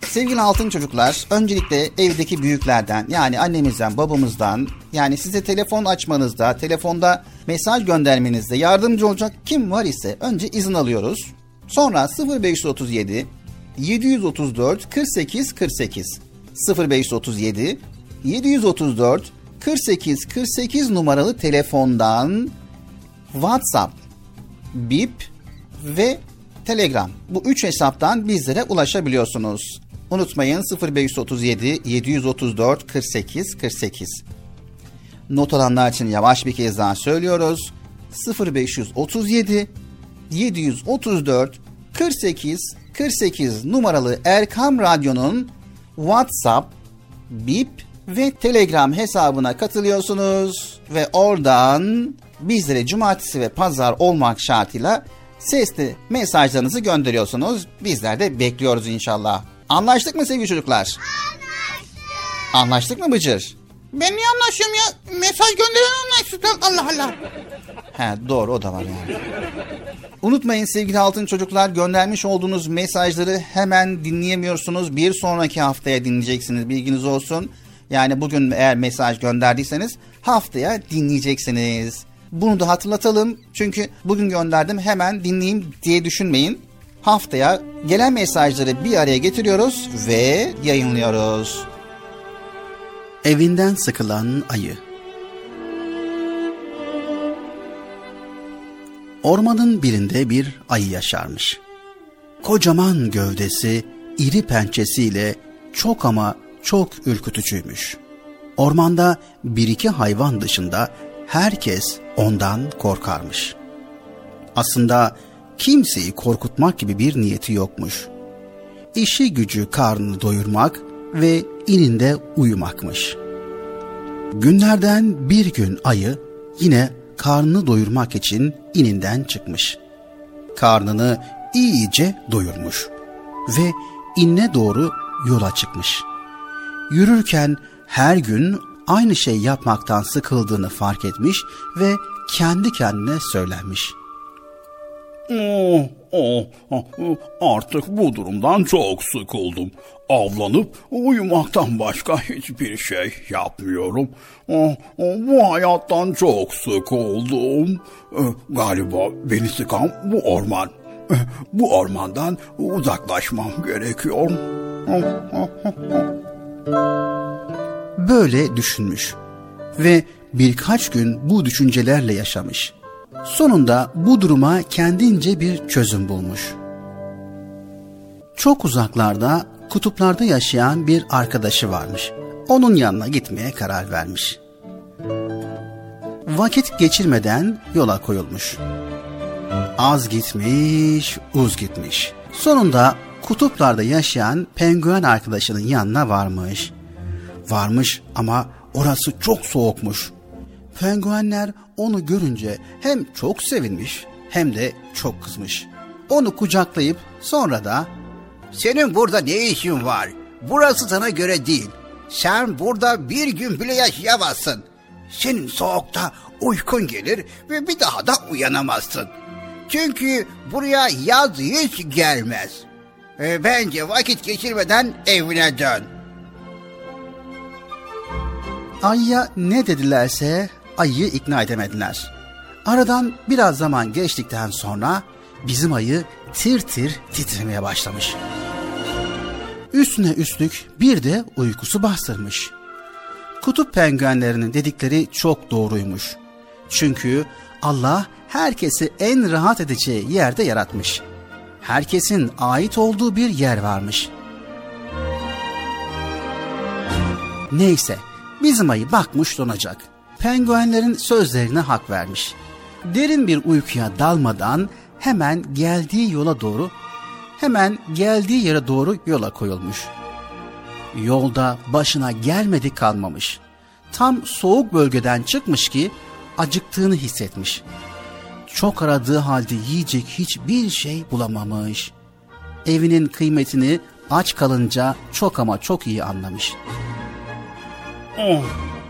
Sevgili altın çocuklar, öncelikle evdeki büyüklerden yani annemizden, babamızdan yani size telefon açmanızda, telefonda mesaj göndermenizde yardımcı olacak kim var ise önce izin alıyoruz. Sonra 0537 734 48 48 0537 734 48 48 numaralı telefondan WhatsApp, Bip ve Telegram. Bu 3 hesaptan bizlere ulaşabiliyorsunuz. Unutmayın 0537 734 48 48. Not alanlar için yavaş bir kez daha söylüyoruz. 0537 734 48 48 numaralı Erkam Radyo'nun WhatsApp, Bip ve Telegram hesabına katılıyorsunuz ve oradan bizlere cumartesi ve pazar olmak şartıyla sesli mesajlarınızı gönderiyorsunuz. Bizler de bekliyoruz inşallah. Anlaştık mı sevgili çocuklar? Anlaştık. Anlaştık mı Bıcır? Ben niye anlaşıyorum ya? Mesaj gönderen anlaştık. Allah Allah. He doğru, o da var yani. Unutmayın sevgili altın çocuklar, göndermiş olduğunuz mesajları hemen dinleyemiyorsunuz. Bir sonraki haftaya dinleyeceksiniz, bilginiz olsun. Yani bugün eğer mesaj gönderdiyseniz haftaya dinleyeceksiniz. Bunu da hatırlatalım. Çünkü bugün gönderdim hemen dinleyeyim diye düşünmeyin. Haftaya gelen mesajları bir araya getiriyoruz ve yayınlıyoruz. Evinden sıkılan ayı. Ormanın birinde bir ayı yaşarmış. Kocaman gövdesi, iri pençesiyle çok ama çok ürkütücüymüş. Ormanda bir iki hayvan dışında herkes ondan korkarmış. Aslında kimseyi korkutmak gibi bir niyeti yokmuş. İşi gücü karnını doyurmak ve ininde uyumakmış. Günlerden bir gün ayı yine karnını doyurmak için ininden çıkmış. Karnını iyice doyurmuş ve inine doğru yola çıkmış. Yürürken her gün aynı şey yapmaktan sıkıldığını fark etmiş ve kendi kendine söylenmiş. Artık bu durumdan çok sıkıldım. Avlanıp uyumaktan başka hiçbir şey yapmıyorum. Bu hayattan çok sıkıldım. Galiba beni sıkan bu orman. Bu ormandan uzaklaşmam gerekiyor. Böyle düşünmüş ve birkaç gün bu düşüncelerle yaşamış. Sonunda bu duruma kendince bir çözüm bulmuş. Çok uzaklarda, kutuplarda yaşayan bir arkadaşı varmış. Onun yanına gitmeye karar vermiş. Vakit geçirmeden yola koyulmuş. Az gitmiş, uz gitmiş. Sonunda kutuplarda yaşayan penguen arkadaşının yanına varmış. Varmış ama orası çok soğukmuş. Penguenler onu görünce hem çok sevinmiş hem de çok kızmış. Onu kucaklayıp sonra da "Senin burada ne işin var? Burası sana göre değil. Sen burada bir gün bile yaşayamazsın. Senin soğukta uykun gelir ve bir daha da uyanamazsın. Çünkü buraya yaz hiç gelmez. Bence vakit geçirmeden evine dön." Ayıya ne dedilerse ayıyı ikna edemediler. Aradan biraz zaman geçtikten sonra bizim ayı tir tir titremeye başlamış. Üstüne üstlük bir de uykusu bastırmış. Kutup penguenlerinin dedikleri çok doğruymuş. Çünkü Allah herkesi en rahat edeceği yerde yaratmış. Herkesin ait olduğu bir yer varmış. Neyse, bizim ayı bakmış donacak. Penguenlerin sözlerine hak vermiş. Derin bir uykuya dalmadan hemen geldiği yere doğru yola koyulmuş. Yolda başına gelmedik kalmamış. Tam soğuk bölgeden çıkmış ki acıktığını hissetmiş. Çok aradığı halde yiyecek hiçbir şey bulamamış. Evinin kıymetini aç kalınca çok ama çok iyi anlamış.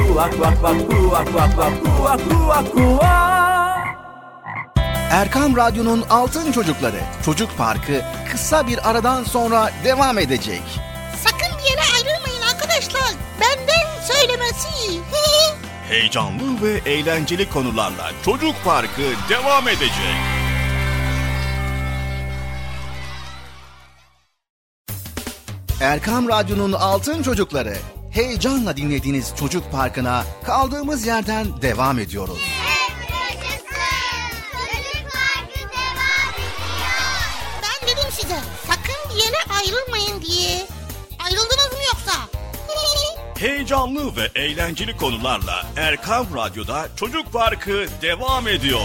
Kuvak vak vak kuvak vak vak kuvak kuvak kuvak. Erkam Radyo'nun Altın Çocukları Çocuk Parkı kısa bir aradan sonra devam edecek. Sakın bir yere ayrılmayın arkadaşlar. Benden söylemesi. Heyecanlı ve eğlenceli konularla Çocuk Parkı devam edecek. Erkam Radyo'nun Altın Çocukları, heyecanla dinlediğiniz Çocuk Parkı'na kaldığımız yerden devam ediyoruz. Ben dedim size sakın bir yere ayrılmayın diye. Ayrıldınız mı yoksa? Heyecanlı ve eğlenceli konularla Erkam Radyo'da Çocuk Parkı devam ediyor.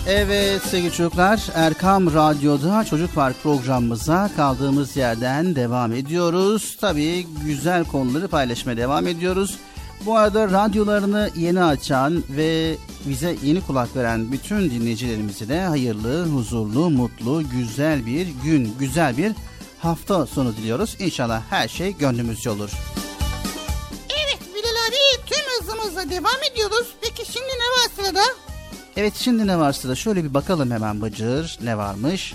Evet sevgili çocuklar, Erkam Radyo'da Çocuk Park programımıza kaldığımız yerden devam ediyoruz. Tabii güzel konuları paylaşmaya devam ediyoruz. Bu arada radyolarını yeni açan ve bize yeni kulak veren bütün dinleyicilerimize de hayırlı, huzurlu, mutlu, güzel bir gün, güzel bir hafta sonu diliyoruz. İnşallah her şey gönlümüzce olur. Evet Bilal abi, tüm hızımızla devam ediyoruz. Peki şimdi ne var sırada? Evet, şimdi ne var sırada? Şöyle bir bakalım hemen Bıcır, ne varmış?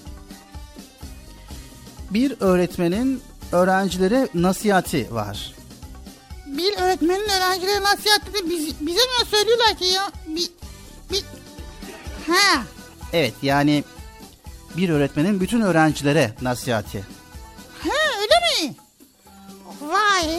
Bir öğretmenin öğrencilere nasihati var. Bir öğretmenin öğrencilere nasihatleri bize mi söylüyorlar ki ya? Ha. Evet, yani bir öğretmenin bütün öğrencilere nasihati. Ha, öyle mi? Vay.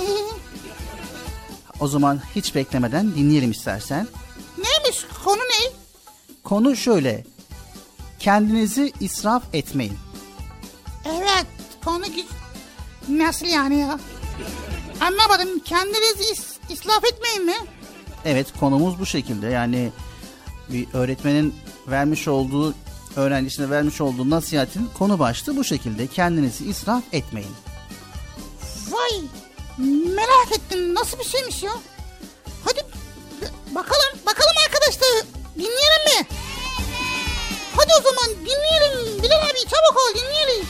O zaman hiç beklemeden dinleyelim istersen. Neymiş? Konu ne? Konu şöyle. Kendinizi israf etmeyin. Evet, konu nasıl yani ya? Anlamadım. Kendinizi israf etmeyin mi? Evet, konumuz bu şekilde. Yani bir öğretmenin vermiş olduğu, öğrencisine vermiş olduğu nasihatin konu başlığı bu şekilde. Kendinizi israf etmeyin. Vay, merak ettim. Nasıl bir şeymiş ya? Hadi bakalım arkadaşlar. Dinleyelim mi? Hadi o zaman dinleyelim. Bilal abi çabuk ol, dinleyelim.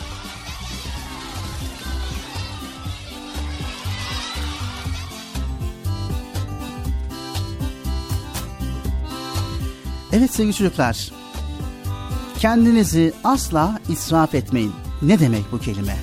Evet sevgili çocuklar, kendinizi asla israf etmeyin. Ne demek bu kelime?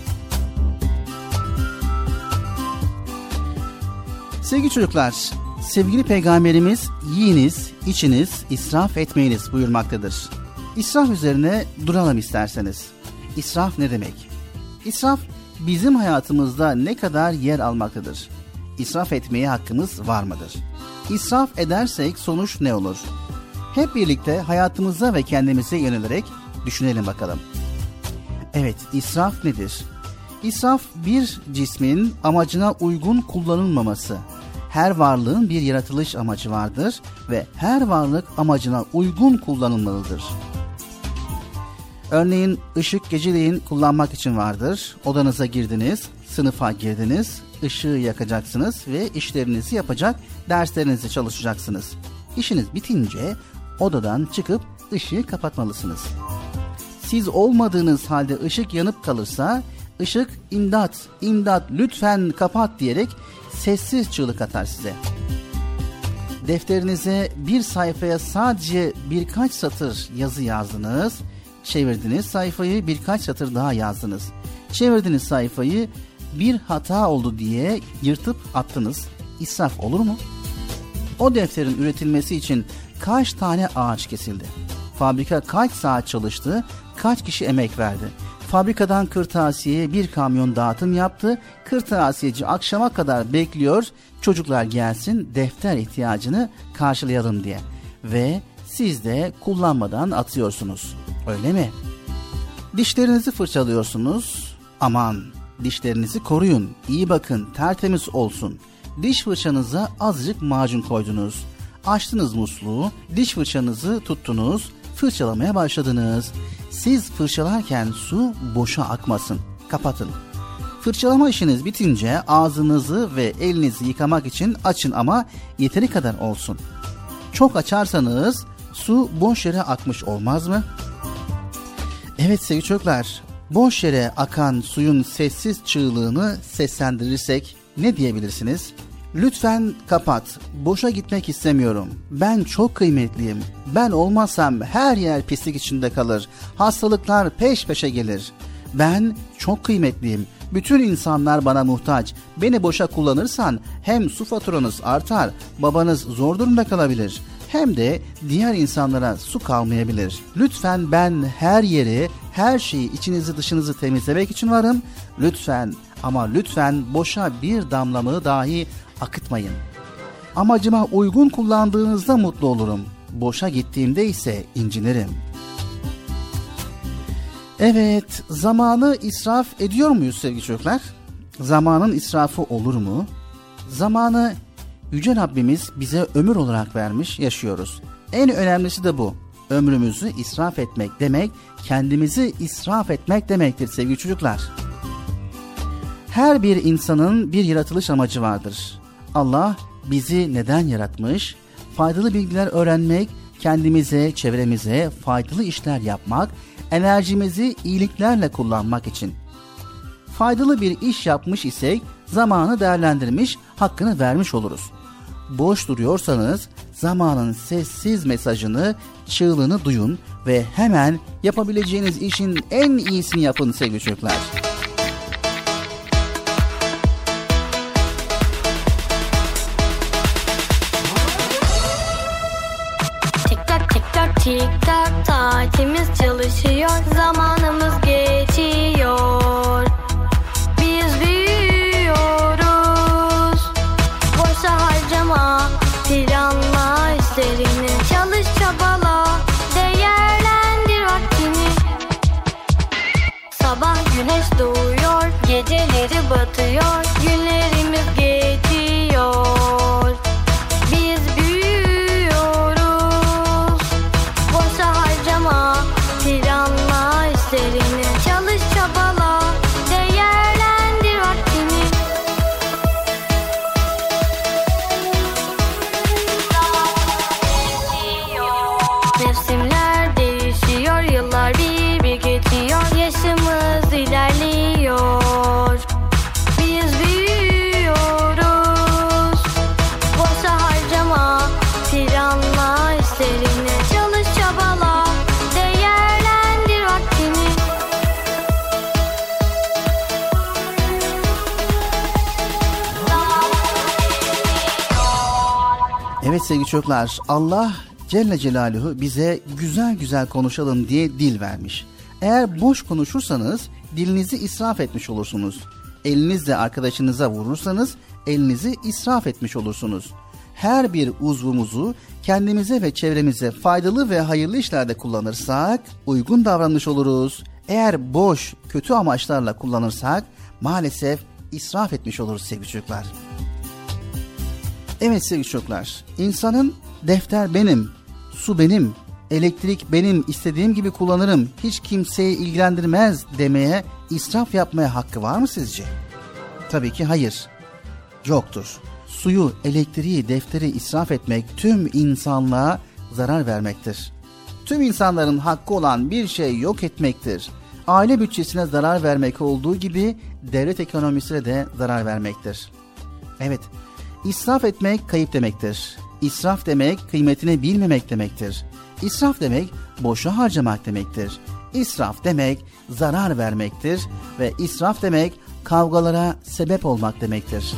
Sevgili çocuklar, sevgili Peygamberimiz yiyiniz, içiniz, israf etmeyiniz buyurmaktadır. İsraf üzerine duralım isterseniz. İsraf ne demek? İsraf bizim hayatımızda ne kadar yer almaktadır? İsraf etmeye hakkımız var mıdır? İsraf edersek sonuç ne olur? Hep birlikte hayatımıza ve kendimize yönelerek düşünelim bakalım. Evet, israf nedir? İsraf bir cismin amacına uygun kullanılmaması. Her varlığın bir yaratılış amacı vardır ve her varlık amacına uygun kullanılmalıdır. Örneğin ışık geceleyin kullanmak için vardır. Odanıza girdiniz, sınıfa girdiniz, ışığı yakacaksınız ve işlerinizi yapacak, derslerinizi çalışacaksınız. İşiniz bitince odadan çıkıp ışığı kapatmalısınız. Siz olmadığınız halde ışık yanıp kalırsa ışık imdat, imdat lütfen kapat diyerek sessiz çığlık atar size. Defterinize bir sayfaya sadece birkaç satır yazı yazdınız. Çevirdiniz sayfayı, birkaç satır daha yazdınız. Çevirdiniz sayfayı, bir hata oldu diye yırtıp attınız. İsraf olur mu? O defterin üretilmesi için kaç tane ağaç kesildi? Fabrika kaç saat çalıştı? Kaç kişi emek verdi? Fabrikadan kırtasiyeye bir kamyon dağıtım yaptı. Kırtasiyeci akşama kadar bekliyor. Çocuklar gelsin, defter ihtiyacını karşılayalım diye. Ve siz de kullanmadan atıyorsunuz. Öyle mi? Dişlerinizi fırçalıyorsunuz. Aman, dişlerinizi koruyun. İyi bakın, tertemiz olsun. Diş fırçanıza azıcık macun koydunuz. Açtınız musluğu, diş fırçanızı tuttunuz, fırçalamaya başladınız. Siz fırçalarken su boşa akmasın. Kapatın. Fırçalama işiniz bitince ağzınızı ve elinizi yıkamak için açın ama yeteri kadar olsun. Çok açarsanız su boş yere akmış olmaz mı? Evet sevgili çocuklar, boş yere akan suyun sessiz çığlığını seslendirirsek ne diyebilirsiniz? Lütfen kapat, boşa gitmek istemiyorum. Ben çok kıymetliyim. Ben olmazsam her yer pislik içinde kalır. Hastalıklar peş peşe gelir. Ben çok kıymetliyim. Bütün insanlar bana muhtaç. Beni boşa kullanırsan hem su faturanız artar, babanız zor durumda kalabilir. Hem de diğer insanlara su kalmayabilir. Lütfen ben her yeri, her şeyi, içinizi dışınızı temizlemek için varım. Lütfen ama lütfen boşa bir damlamı dahi akıtmayın. Amacıma uygun kullandığınızda mutlu olurum. Boşa gittiğimde ise incinirim. Evet, zamanı israf ediyor muyuz sevgili çocuklar? Zamanın israfı olur mu? Zamanı Yüce Rabbimiz bize ömür olarak vermiş, yaşıyoruz. En önemlisi de bu. Ömrümüzü israf etmek demek, kendimizi israf etmek demektir sevgili çocuklar. Her bir insanın bir yaratılış amacı vardır. Allah bizi neden yaratmış? Faydalı bilgiler öğrenmek, kendimize, çevremize faydalı işler yapmak, enerjimizi iyiliklerle kullanmak için. Faydalı bir iş yapmış isek zamanı değerlendirmiş, hakkını vermiş oluruz. Boş duruyorsanız zamanın sessiz mesajını, çığlığını duyun ve hemen yapabileceğiniz işin en iyisini yapın sevgili çocuklar. Tik tak tik tak tik tak, saatimiz çalışıyor, zamanımız geçiyor. Biz büyüyoruz. Boşa harcama, planla işlerini, çalış çabala, değerlendir vaktini. Sabah güneş doğuyor, geceleri batıyor, günlerimiz geçiyor. Biz büyüyoruz. Boşa harcama, planla işlerini, çalış çabala, değerlendir vaktini. Mevsimler değişiyor, yıllar bir bir geçiyor, yaşımız ilerliyor. Biz büyüyoruz. Boşa harcama, planla işlerini, çalış çabala, değerlendir vaktini. Evet sevgili çocuklar, Allah Celle Celaluhu bize güzel güzel konuşalım diye dil vermiş. Eğer boş konuşursanız dilinizi israf etmiş olursunuz. Elinizle arkadaşınıza vurursanız elinizi israf etmiş olursunuz. Her bir uzvumuzu kendimize ve çevremize faydalı ve hayırlı işlerde kullanırsak uygun davranmış oluruz. Eğer boş, kötü amaçlarla kullanırsak maalesef israf etmiş oluruz sevgili çocuklar. Evet sevgili çocuklar, insanın defter benim, su benim, elektrik benim, istediğim gibi kullanırım, hiç kimseyi ilgilendirmez demeye, israf yapmaya hakkı var mı sizce? Tabii ki hayır, yoktur. Suyu, elektriği, defteri israf etmek tüm insanlığa zarar vermektir. Tüm insanların hakkı olan bir şey yok etmektir. Aile bütçesine zarar vermek olduğu gibi devlet ekonomisine de zarar vermektir. Evet, israf etmek kayıp demektir. İsraf demek kıymetini bilmemek demektir. İsraf demek boşa harcamak demektir. İsraf demek zarar vermektir ve israf demek kavgalara sebep olmak demektir.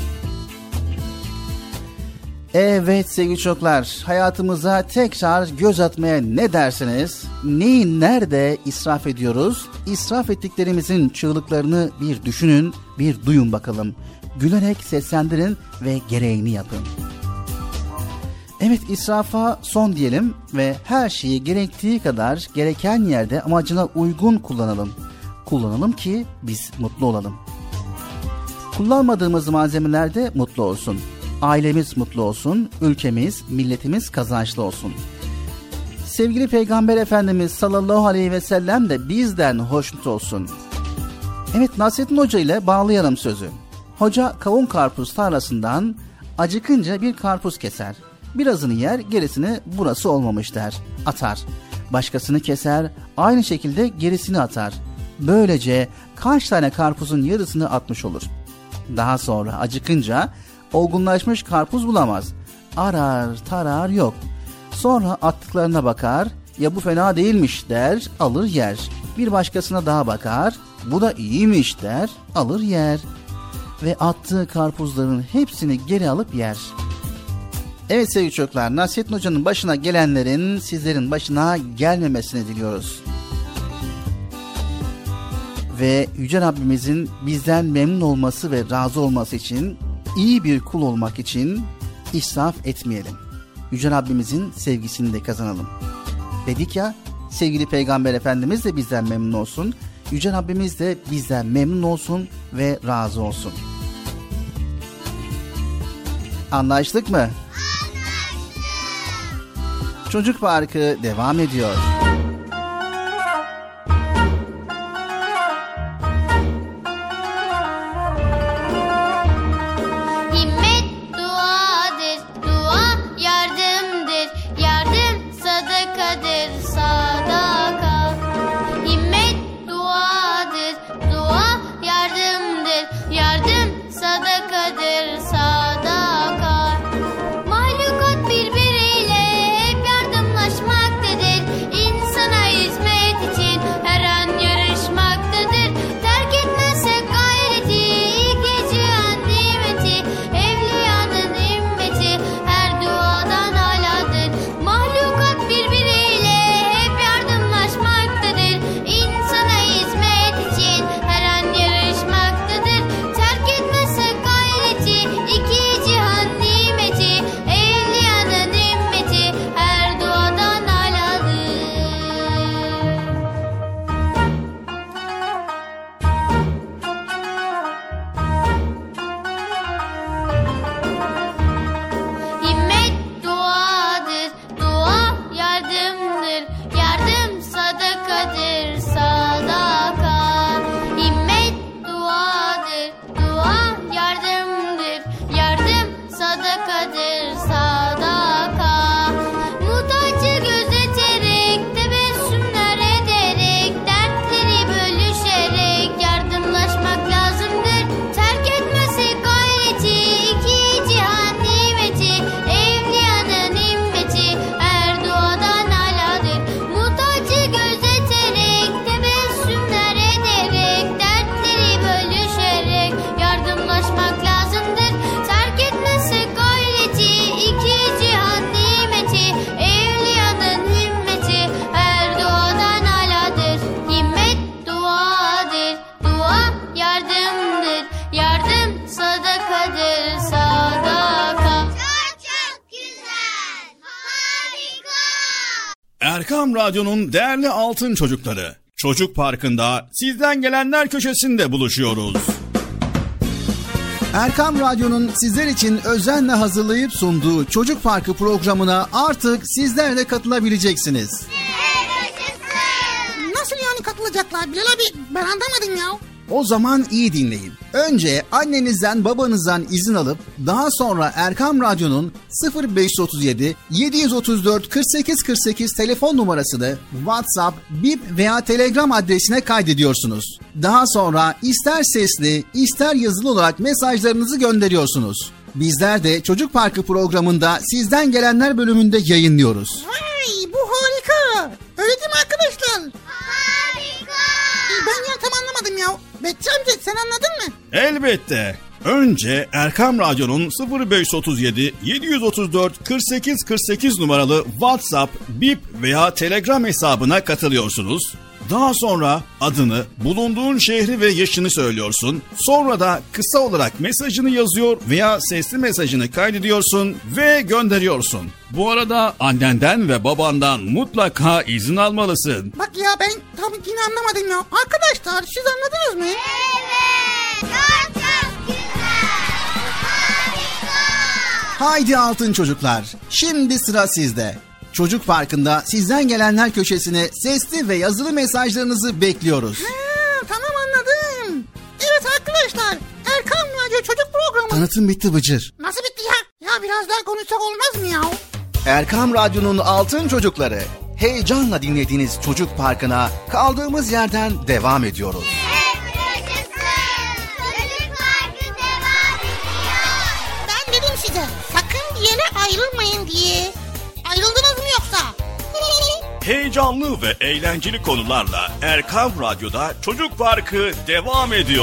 Evet sevgili çocuklar, hayatımıza tekrar göz atmaya ne dersiniz? Neyi nerede israf ediyoruz? İsraf ettiklerimizin çığlıklarını bir düşünün, bir duyun bakalım. Gülerek seslendirin ve gereğini yapın. Evet, israfa son diyelim ve her şeyi gerektiği kadar gereken yerde amacına uygun kullanalım. Kullanalım ki biz mutlu olalım. Kullanmadığımız malzemelerde mutlu olsun. Ailemiz mutlu olsun, ülkemiz, milletimiz kazançlı olsun. Sevgili Peygamber Efendimiz sallallahu aleyhi ve sellem de bizden hoşnut olsun. Evet, Nasrettin Hoca ile bağlayalım sözü. Hoca kavun karpuz tarlasından acıkınca bir karpuz keser. Birazını yer, gerisini burası olmamış der, atar. Başkasını keser, aynı şekilde gerisini atar. Böylece kaç tane karpuzun yarısını atmış olur. Daha sonra acıkınca olgunlaşmış karpuz bulamaz. Arar tarar yok. Sonra attıklarına bakar, ya bu fena değilmiş der, alır yer. Bir başkasına daha bakar, bu da iyiymiş der, alır yer. Ve attığı karpuzların hepsini geri alıp yer. Evet sevgili çocuklar, Nasrettin Hoca'nın başına gelenlerin sizlerin başına gelmemesini diliyoruz. Ve Yüce Rabbimizin bizden memnun olması ve razı olması için, iyi bir kul olmak için israf etmeyelim. Yüce Rabbimizin sevgisini de kazanalım. Dedik ya, sevgili Peygamber Efendimiz de bizden memnun olsun, Yüce Rabbimiz de bizden memnun olsun ve razı olsun. Anlaştık mı? Anlaştık. Çocuk Parkı devam ediyor. Himmet duadır, dua yardımdır, yardım sadakadır, sadaka. Himmet duadır, dua yardımdır, yardım sadakadır, sadaka. Mahlukat birbiriyle hep yardımlaşmaktadır, insana hizmet için her an yarışmaktadır. Terk etmezsek gayreti, iki cihan nimeti, evliyanın himmeti her duadan aladır. Mahlukat birbiriyle hep yardımlaşmaktadır, insana hizmet için her an yarışmaktadır. Terk etmezsek gayreti, iki cihan nimeti, evliyanın himmeti her duadan aladır. Himmet duadır, dua yardımdır, yardım sadakadır, sadaka. Himmet duadır, dua yardımdır, yardım sadakadır, sadaka. Muhtacı gözeterek, tebessümler ederek, dertleri bölüşerek yardımlaşmak lazımdır. Terk etmezsek gayreti, iki cihan nimeti, evliyanın himmeti her duadan aladır. Muhtacı gözeterek, tebessümler ederek, dertleri bölüşerek yardımlaşmak lazımdır. Terk etmezsek gayreti, iki cihan nimeti, evliyanın himmeti her duadan aladır. Himmet duadır, dua yardımdır, yardım sadakadır, sadaka. Çok güzel, harika. Erkam Radyo'nun değerli altın çocukları, Çocuk Parkı'nda sizden gelenler köşesinde buluşuyoruz. Erkam Radyo'nun sizler için özenle hazırlayıp sunduğu Çocuk Parkı programına artık sizler de katılabileceksiniz. Nasıl yani katılacaklar Bilal abi? Ben anlamadım ya. O zaman iyi dinleyin. Önce annenizden babanızdan izin alıp daha sonra Erkam Radyo'nun 0537 734 48 48 telefon numarasını WhatsApp, Bip veya Telegram adresine kaydediyorsunuz. Daha sonra ister sesli ister yazılı olarak mesajlarınızı gönderiyorsunuz. Bizler de Çocuk Parkı programında sizden gelenler bölümünde yayınlıyoruz. Vay, bu harika. Öyle değil mi arkadaşlar? Harika. Ben ya tam anlamadım ya. Betçi amca sen anladın mı? Elbette. Önce Erkam Radyo'nun 0537 734 48 48 numaralı WhatsApp, Bip veya Telegram hesabına katılıyorsunuz. Daha sonra adını, bulunduğun şehri ve yaşını söylüyorsun. Sonra da kısa olarak mesajını yazıyor veya sesli mesajını kaydediyorsun ve gönderiyorsun. Bu arada annenden ve babandan mutlaka izin almalısın. Bak ya ben tam yine anlamadım ya. Arkadaşlar siz anladınız mı? Evet, çok güzel, harika. Haydi altın çocuklar, şimdi sıra sizde. Çocuk Parkı'nda sizden gelenler köşesine sesli ve yazılı mesajlarınızı bekliyoruz. Tamam anladım. Evet arkadaşlar, Erkam Radyo Çocuk Programı. Tanıtım bitti Bıcır. Nasıl bitti ya? Ya biraz daha konuşsak olmaz mı ya? Erkam Radyo'nun altın çocukları, heyecanla dinlediğiniz Çocuk Parkı'na kaldığımız yerden devam ediyoruz. Ben dedim size sakın bir yere ayrılmayın diye. Ayrıldınız mı yoksa? Heyecanlı ve eğlenceli konularla Erkam Radyo'da Çocuk Parkı devam ediyor.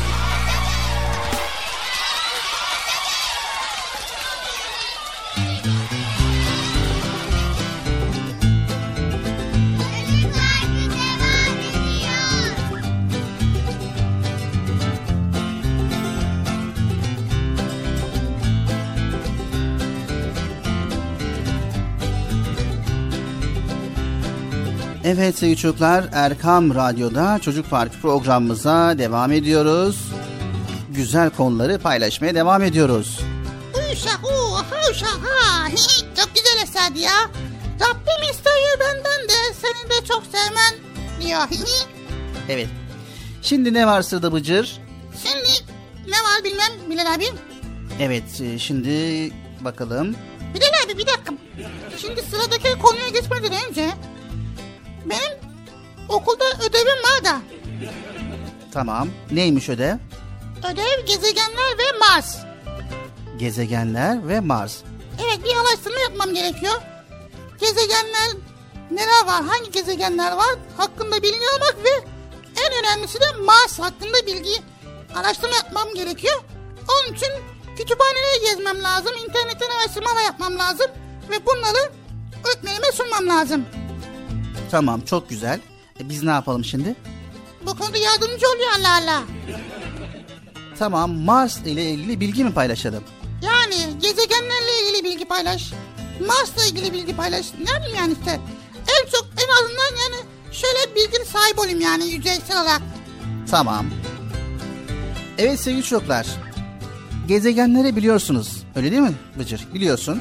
Evet sevgili çocuklar, Erkam Radyo'da Çocuk Parkı programımıza devam ediyoruz. Güzel konuları paylaşmaya devam ediyoruz. Uşak, uşak, ha. Çok güzel eserdi ya. Rabbim istiyor benden de seni de çok sevmen diyor. Evet. Şimdi ne var sırada Bıcır? Şimdi ne var bilmem Bilal abi. Evet, şimdi bakalım. Bilal abi bir dakika. Şimdi sıradaki konuya geçmeden önce benim okulda ödevim var da. Tamam. Neymiş ödev? Ödev gezegenler ve Mars. Gezegenler ve Mars. Evet, bir araştırma yapmam gerekiyor. Gezegenler neler var, hangi gezegenler var hakkında bilgi almak ve en önemlisi de Mars hakkında bilgi araştırma yapmam gerekiyor. Onun için kütüphaneleri gezmem lazım, internetten araştırmalar yapmam lazım ve bunları öğretmenime sunmam lazım. Tamam, çok güzel. Biz ne yapalım şimdi? Bu konuda yardımcı oluyor Allah Allah. Tamam, Mars ile ilgili bilgi mi paylaşalım? Yani gezegenlerle ilgili bilgi paylaş. Mars'la ilgili bilgi paylaş. Ne bileyim yani işte. En azından yani şöyle bilginin sahibi olayım yani yüzeysel olarak. Tamam. Evet sevgili çocuklar. Gezegenleri biliyorsunuz. Öyle değil mi Bıcır? Biliyorsun.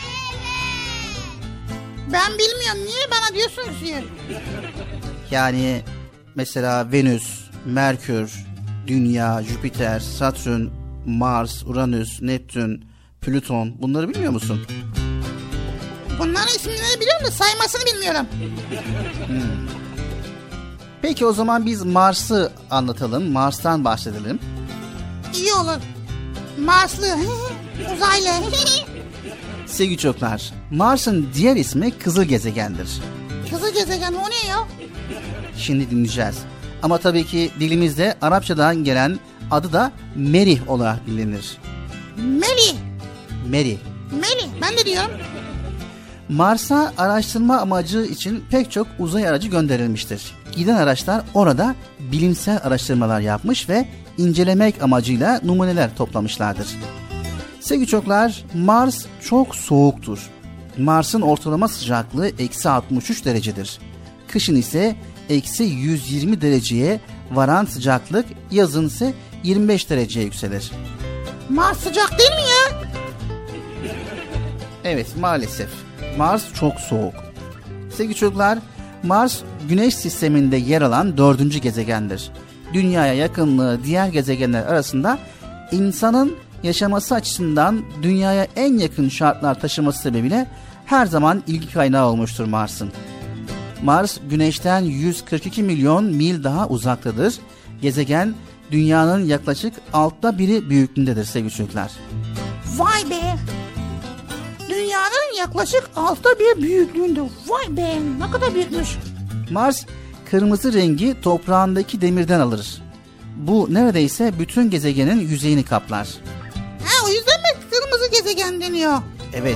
Ben bilmiyorum. Niye bana diyorsunuz diyor. Yani mesela Venüs, Merkür, Dünya, Jüpiter, Satürn, Mars, Uranüs, Neptün, Plüton, bunları bilmiyor musun? Bunların isimlerini biliyorum da saymasını bilmiyorum. Peki o zaman biz Mars'ı anlatalım. Mars'tan bahsedelim. İyi olur. Marslı, uzaylı. Sevgili çocuklar, Mars'ın diğer ismi Kızıl Gezegen'dir. Kızıl gezegen o ne ya? Şimdi dinleyeceğiz. Ama tabii ki dilimizde Arapçadan gelen adı da Merih olarak bilinir. Melih. Merih. Melih, ben de diyorum. Mars'a araştırma amacı için pek çok uzay aracı gönderilmiştir. Giden araçlar orada bilimsel araştırmalar yapmış ve incelemek amacıyla numuneler toplamışlardır. Sevgili çocuklar, Mars çok soğuktur. Mars'ın ortalama sıcaklığı -63 derecedir. Kışın ise -120 dereceye varan sıcaklık, yazın ise 25 dereceye yükselir. Mars sıcak değil mi ya? Evet, maalesef. Mars çok soğuk. Sevgili çocuklar, Mars Güneş sisteminde yer alan 4. gezegendir. Dünyaya yakınlığı diğer gezegenler arasında insanın yaşaması açısından Dünyaya en yakın şartlar taşıması sebebiyle her zaman ilgi kaynağı olmuştur Mars'ın. Mars Güneş'ten 142 milyon mil daha uzaktadır. Gezegen Dünya'nın yaklaşık 1/6 büyüklüğündedir sevgili çocuklar. Vay be! Dünyanın yaklaşık 1/6 büyüklüğünde. Vay be! Ne kadar büyükmüş. Mars kırmızı rengi toprağındaki demirden alır. Bu neredeyse bütün gezegenin yüzeyini kaplar. Ha, o yüzden mi kırmızı gezegen deniyor? Evet.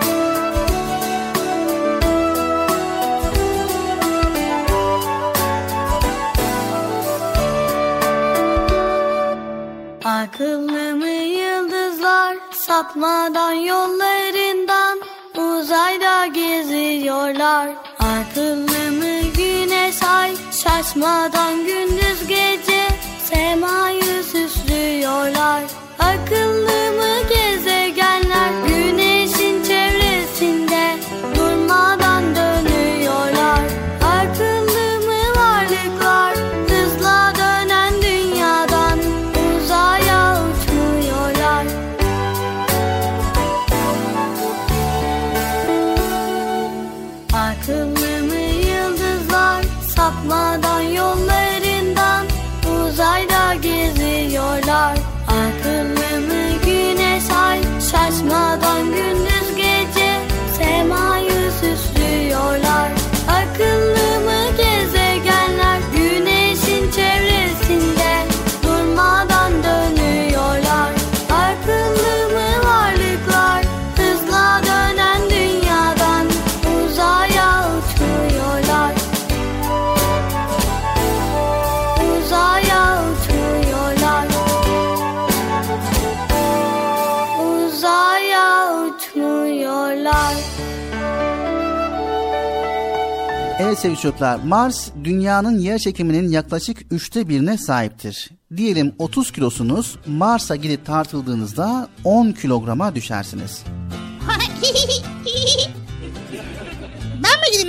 Akıllı mı yıldızlar sapmadan yollarından uzayda geziyorlar. Akıllı mı güneş ay şaşmadan gündüz gece semayı süslüyorlar. Akıllı mı gezegenler güneşin çevresinde durmadan dönüyorlar. Akıllı mı varlıklar hızla dönen dünyadan uzaya uçmuyorlar. Akıllı mı yıldızlar sapmadan yollarından uzayda geziyorlar. Akıllı mı güneş ay şaşmadan gündüz gece semayı süslüyorlar. Akıllı mı gezegenler güneşin çevresinde durmadan dönüyorlar. Akıllı mı varlıklar hızla dönen dünyadan uzaya uçmuyorlar. Uzaya uçmuyorlar. Uzaya uçmuyorlar. Evet sevgili çocuklar, Mars Dünya'nın yer çekiminin yaklaşık 1/3'üne sahiptir. Diyelim 30 kilosunuz, Mars'a gidip tartıldığınızda 10 kilograma düşersiniz.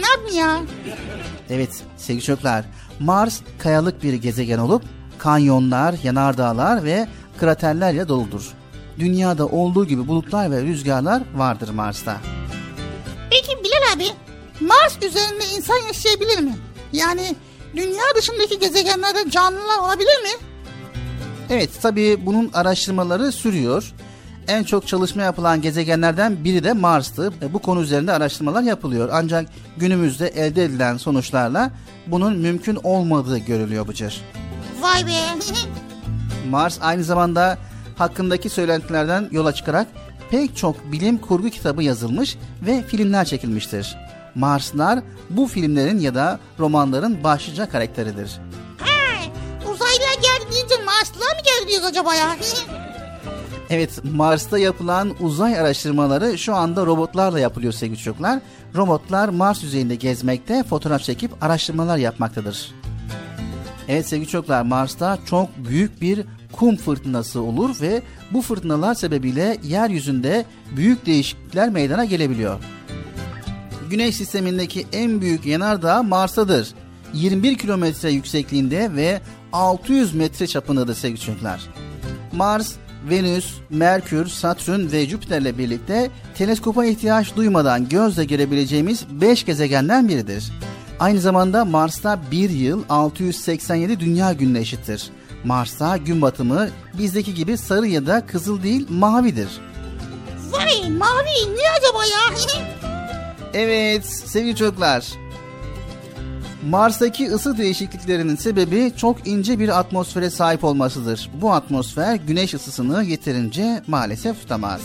bilmem mi ya? Evet sevgili çocuklar, Mars kayalık bir gezegen olup kanyonlar, yanardağlar ve kraterlerle doludur. Dünyada olduğu gibi bulutlar ve rüzgarlar vardır Mars'ta. Peki Bilal abi, Mars üzerinde insan yaşayabilir mi? Yani dünya dışındaki gezegenlerde canlılar olabilir mi? Evet, tabii bunun araştırmaları sürüyor. En çok çalışma yapılan gezegenlerden biri de Mars'tı. Bu konu üzerinde araştırmalar yapılıyor. Ancak günümüzde elde edilen sonuçlarla bunun mümkün olmadığı görülüyor Bıcır. Vay be! Mars aynı zamanda hakkındaki söylentilerden yola çıkarak pek çok bilim kurgu kitabı yazılmış ve filmler çekilmiştir. Marslar bu filmlerin ya da romanların başlıca karakteridir. Uzaylılar geldi deyince Marslılar mı geldi diyoruz acaba ya? Evet, Mars'ta yapılan uzay araştırmaları şu anda robotlarla yapılıyor sevgili çocuklar. Robotlar Mars yüzeyinde gezmekte, fotoğraf çekip araştırmalar yapmaktadır. Evet sevgili çocuklar, Mars'ta çok büyük bir kum fırtınası olur ve bu fırtınalar sebebiyle yeryüzünde büyük değişiklikler meydana gelebiliyor. Güneş sistemindeki en büyük yanardağ Mars'tadır. 21 kilometre yüksekliğinde ve 600 metre çapındadır sevgili çocuklar. Mars, Venüs, Merkür, Satürn ve Jüpiter'le birlikte teleskopa ihtiyaç duymadan gözle görebileceğimiz 5 gezegenden biridir. Aynı zamanda Mars'ta bir yıl 687 dünya gününe eşittir. Mars'ta gün batımı bizdeki gibi sarı ya da kızıl değil, mavidir. Vay, mavi ne acaba ya? Evet sevgili çocuklar, Mars'taki ısı değişikliklerinin sebebi çok ince bir atmosfere sahip olmasıdır. Bu atmosfer güneş ısısını yeterince maalesef tutamaz.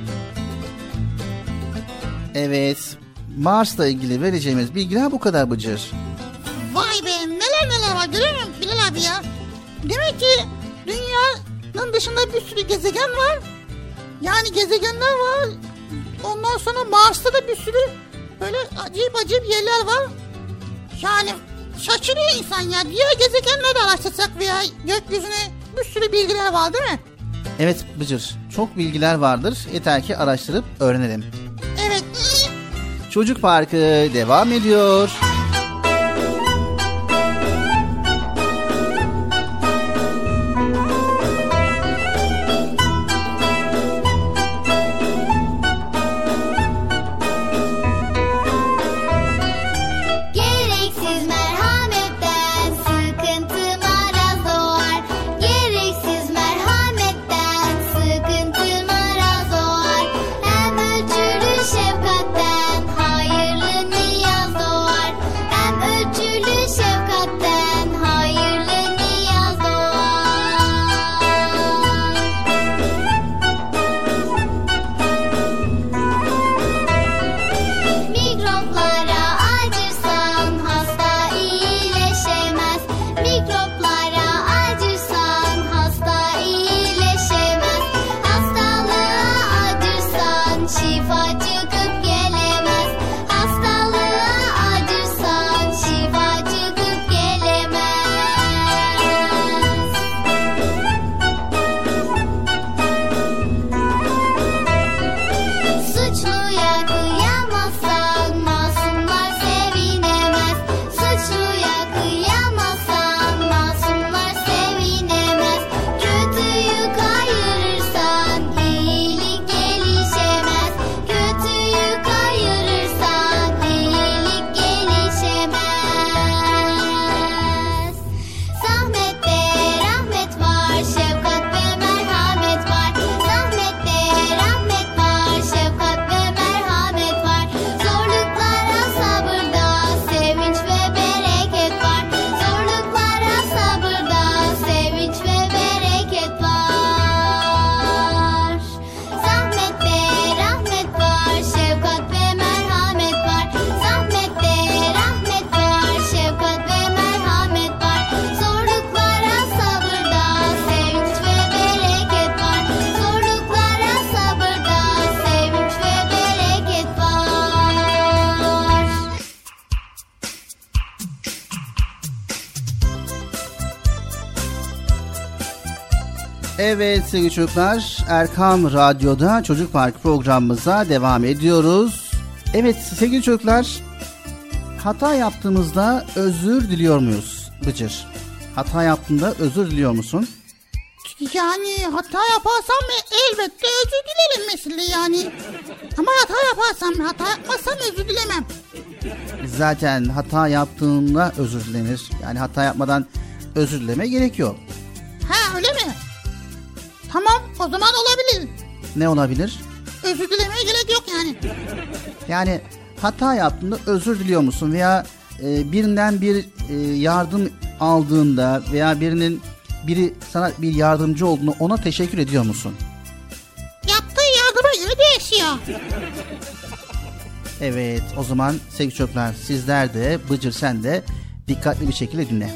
Evet, Mars'la ilgili vereceğimiz bilgiler bu kadar Bıcır. Vay be, neler var görüyor musun Bilal abi ya? Demek ki dünyanın dışında bir sürü gezegen var. Yani gezegenler var. Ondan sonra Mars'ta da bir sürü böyle acayip yerler var. Yani şaşırıyor insan ya. Diğer gezegenleri araştırsak veya gökyüzüne bir sürü bilgiler var değil mi? Evet Bıcır, çok bilgiler vardır. Yeter ki araştırıp öğrenelim. Evet. Çocuk Parkı devam ediyor. Evet sevgili çocuklar, Erkam Radyo'da Çocuk Park programımıza devam ediyoruz. Evet sevgili çocuklar, Hata yaptığımızda özür diliyor muyuz Bıcır? Hata yaptığında özür diliyor musun? Yani hata yaparsam elbette özür dilerim mesela yani. Ama hata yapmazsam özür dilemem. Zaten hata yaptığında özür dilenir. Yani hata yapmadan özür dileme gerek yok. Ha öyle mi? Tamam o zaman olabilir. Ne olabilir? Özür dilemeye gerek yok yani. Yani hata yaptığında özür diliyor musun? Veya birinden bir yardım aldığında veya biri sana bir yardımcı olduğunu ona teşekkür ediyor musun? Yaptığı yardıma göre değişiyor. Evet, o zaman sevgili çocuklar, sizler de Bıcır sen de dikkatli bir şekilde dinle.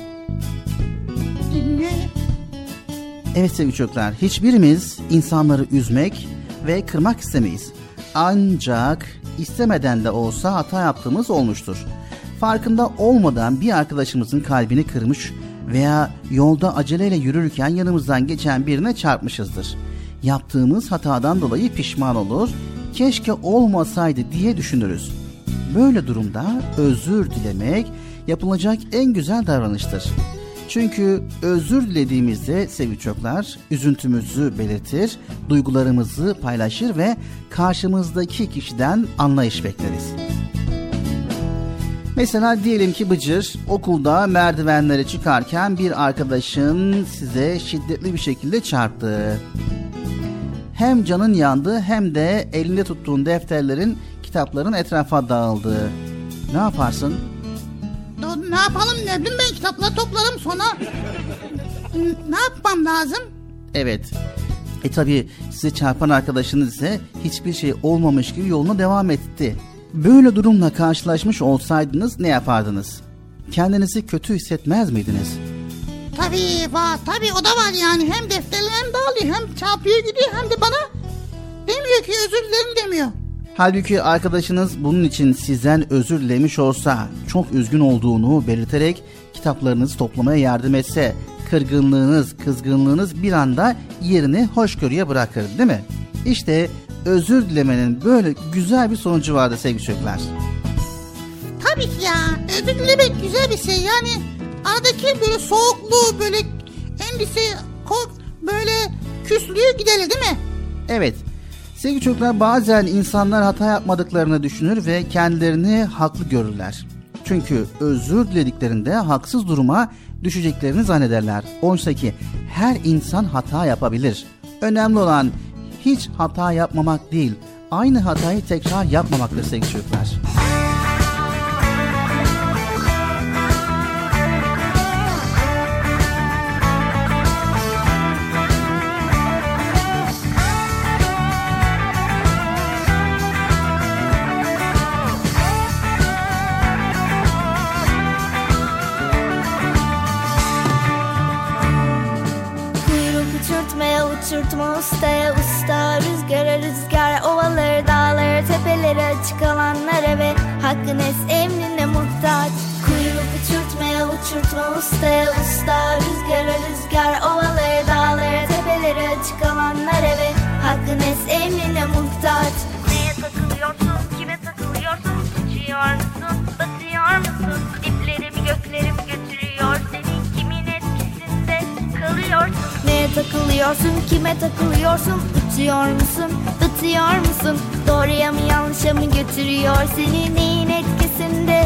Evet sevgili çocuklar, hiçbirimiz insanları üzmek ve kırmak istemeyiz. Ancak istemeden de olsa hata yaptığımız olmuştur. Farkında olmadan bir arkadaşımızın kalbini kırmış veya yolda aceleyle yürürken yanımızdan geçen birine çarpmışızdır. Yaptığımız hatadan dolayı pişman olur, keşke olmasaydı diye düşünürüz. Böyle durumda özür dilemek yapılacak en güzel davranıştır. Çünkü özür dilediğimizde sevgili çocuklar üzüntümüzü belirtir, duygularımızı paylaşır ve karşımızdaki kişiden anlayış bekleriz. Mesela diyelim ki Bıcır okulda merdivenlere çıkarken bir arkadaşın size şiddetli bir şekilde çarptı. Hem canın yandı hem de elinde tuttuğun defterlerin, kitapların etrafa dağıldı. Ne yaparsın? Ne yapalım, ne bileyim ben, kitapları toplarım sonra. Ne yapmam lazım? Evet. Tabii size çarpan arkadaşınız ise hiçbir şey olmamış gibi yoluna devam etti. Böyle durumla karşılaşmış olsaydınız ne yapardınız? Kendinizi kötü hissetmez miydiniz? Tabii o da var yani. Hem defterlerim dağılıyor, hem çarpıyor gidiyor, hem de bana demiyor ki özür dilerim demiyor. Halbuki arkadaşınız bunun için sizden özür dilemiş olsa, çok üzgün olduğunu belirterek kitaplarınızı toplamaya yardım etse, kırgınlığınız, kızgınlığınız bir anda yerini hoşgörüye bırakır, değil mi? İşte özür dilemenin böyle güzel bir sonucu vardı sevgili çocuklar. Tabii ki ya, özür dilemek güzel bir şey yani. Aradaki böyle soğukluğu, böyle endişe, böyle küslüğü giderir değil mi? Evet. Sevgili çocuklar, bazen insanlar hata yapmadıklarını düşünür ve kendilerini haklı görürler. Çünkü özür dilediklerinde haksız duruma düşeceklerini zannederler. Oysa ki her insan hata yapabilir. Önemli olan hiç hata yapmamak değil, aynı hatayı tekrar yapmamaktır sevgili çocuklar. Uçurtma ustaya usta, rüzgara rüzgar, ovaları dağları tepeleri açık alanlara ve hakkın emrine muhtaç. Kuyruk uçurtmaya uçurtma ustaya usta, rüzgara rüzgar, ovaları dağları tepeleri açık alanlara ve hakkın emrine muhtaç. Neye takılıyorsun, kime takılıyorsun, uçuyor musun, batıyor musun, diplerimi göklerimi götürüyor seni, kimin etkisinde kalıyorsun? Neye takılıyorsun, kime takılıyorsun, uçuyor musun, batıyor musun, doğruya mı yanlışa mı götürüyor seni, neyin etkisinde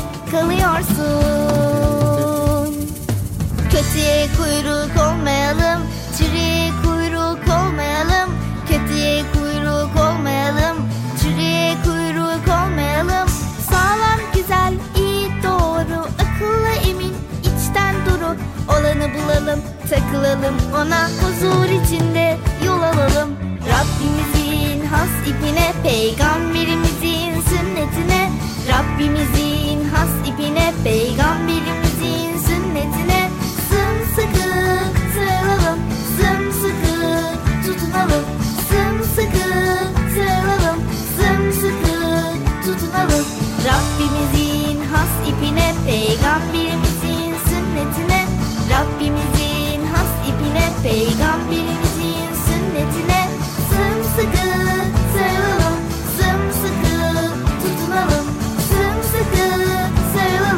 kalıyorsun? Kötüye kuyruk olmayalım, çürüye kuyruk olmayalım, kötüye kuyruk olmayalım, çürüye kuyruk olmayalım. Sağlam, güzel, iyi, doğru, akıllı, emin, içten duru olanı bulalım, takılalım ona, huzur içinde yol alalım. Rabbimizin has ipine, peygamberimizin sünnetine, Rabbimizin has ipine, peygamberimizin sünnetine sımsıkı sarılalım, sımsıkı tutunalım, sımsıkı sarılalım, sımsıkı tutunalım. Rabbimizin has ipine, peygamberimizin sünnetine, Rabbimizin has ipine, peygamberimizin sünnetine sımsıkı sarılalım, sımsıkı tutunalım, sımsıkı sarılalım,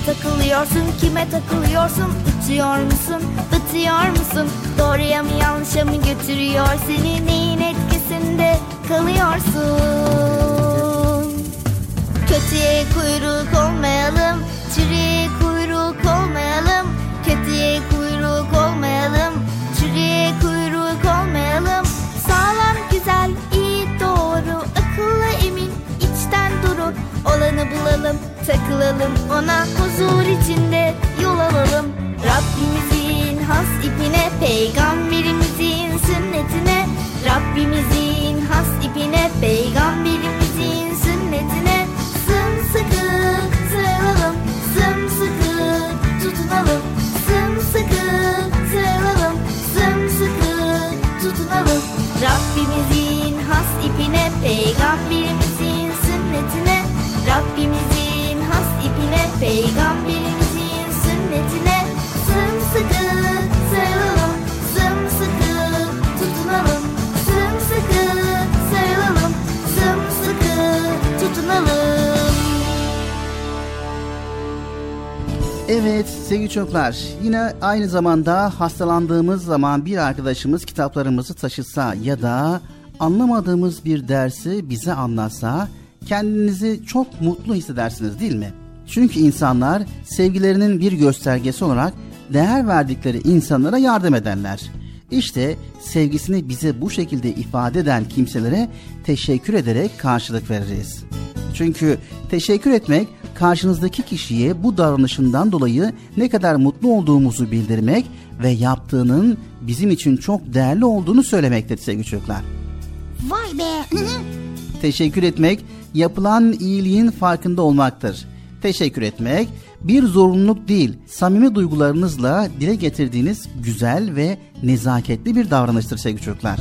takılıyorsun, kime takılıyorsun? Uçuyor musun, batıyor musun? Doğruya mı yanlışa mı götürüyor seni? Neyin etkisinde kalıyorsun? Kötüye kuyruk olmayalım, çürüye kuyruk olmayalım. Kötüye kuyruk olmayalım, çürüye kuyruk olmayalım. Sağlam, güzel, iyi, doğru, akıllı, emin, içten duru olanı bulalım, takılalım ona, huzur içinde yol alalım. Rabbimizin has ipine, peygamberimizin sünnetine. Rabbimizin has ipine, peygamberimizin sünnetine. Sımsıkı sarılalım, sımsıkı tutunalım. Sımsıkı sarılalım, sımsıkı tutunalım. Rabbimizin has ipine, peygamberimizin sünnetine. Rabbimizin has ipine, peygamberimizin sünnetine. Sımsıkı sarılalım, sımsıkı tutunalım. Sımsıkı sarılalım, sımsıkı tutunalım. Evet sevgili çocuklar, yine aynı zamanda hastalandığımız zaman bir arkadaşımız kitaplarımızı taşısa ya da anlamadığımız bir dersi bize anlatsa kendinizi çok mutlu hissedersiniz değil mi? Çünkü insanlar sevgilerinin bir göstergesi olarak değer verdikleri insanlara yardım ederler. İşte sevgisini bize bu şekilde ifade eden kimselere teşekkür ederek karşılık veririz. Çünkü teşekkür etmek karşınızdaki kişiye bu davranışından dolayı ne kadar mutlu olduğumuzu bildirmek ve yaptığının bizim için çok değerli olduğunu söylemektir sevgili çocuklar. Vay be. Teşekkür etmek yapılan iyiliğin farkında olmaktır. Teşekkür etmek bir zorunluluk değil, samimi duygularınızla dile getirdiğiniz güzel ve nezaketli bir davranıştır sevgili çocuklar.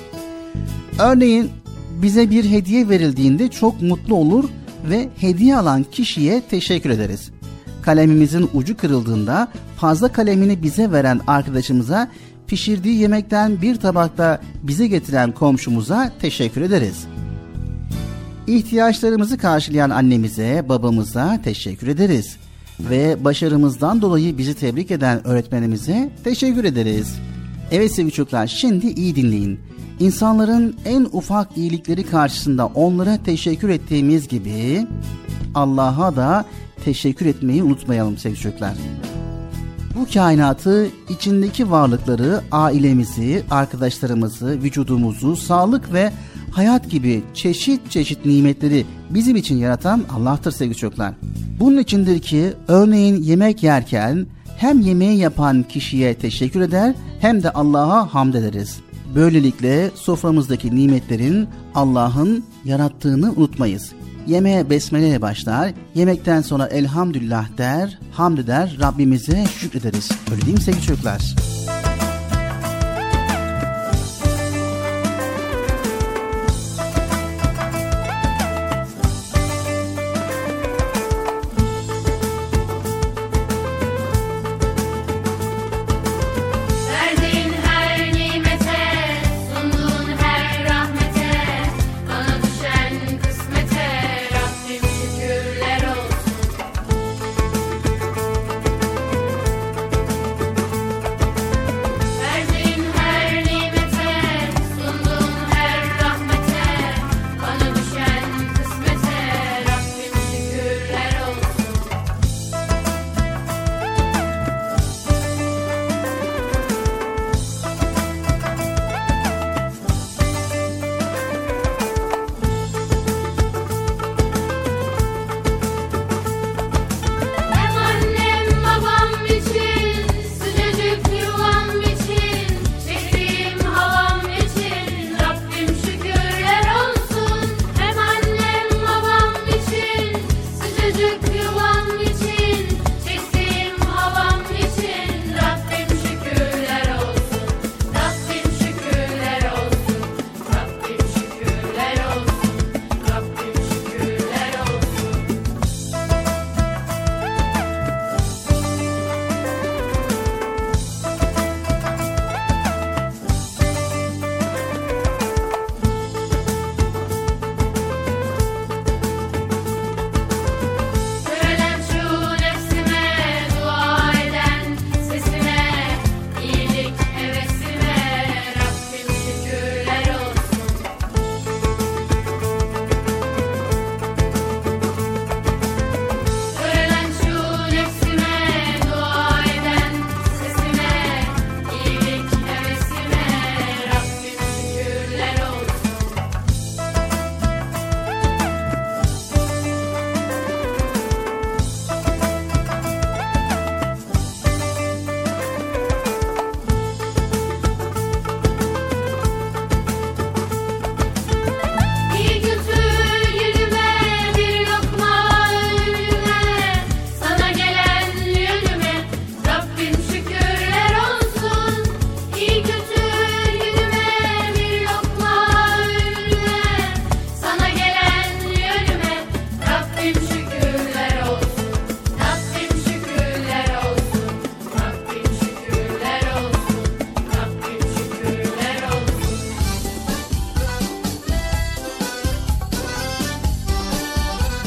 Örneğin bize bir hediye verildiğinde çok mutlu olur ve hediye alan kişiye teşekkür ederiz. Kalemimizin ucu kırıldığında fazla kalemini bize veren arkadaşımıza, pişirdiği yemekten bir tabakta bize getiren komşumuza teşekkür ederiz. İhtiyaçlarımızı karşılayan annemize, babamıza teşekkür ederiz. Ve başarımızdan dolayı bizi tebrik eden öğretmenimize teşekkür ederiz. Evet sevgili çocuklar, şimdi iyi dinleyin. İnsanların en ufak iyilikleri karşısında onlara teşekkür ettiğimiz gibi Allah'a da teşekkür etmeyi unutmayalım sevgili çocuklar. Bu kainatı, içindeki varlıkları, ailemizi, arkadaşlarımızı, vücudumuzu, sağlık ve hayat gibi çeşit çeşit nimetleri bizim için yaratan Allah'tır sevgili çocuklar. Bunun içindir ki örneğin yemek yerken hem yemeği yapan kişiye teşekkür eder hem de Allah'a hamd ederiz. Böylelikle soframızdaki nimetlerin Allah'ın yarattığını unutmayız. Yemeğe besmeleyle başlar, yemekten sonra elhamdülillah der, hamd eder, Rabbimize şükrederiz. Öyle değil mi sevgili çocuklar?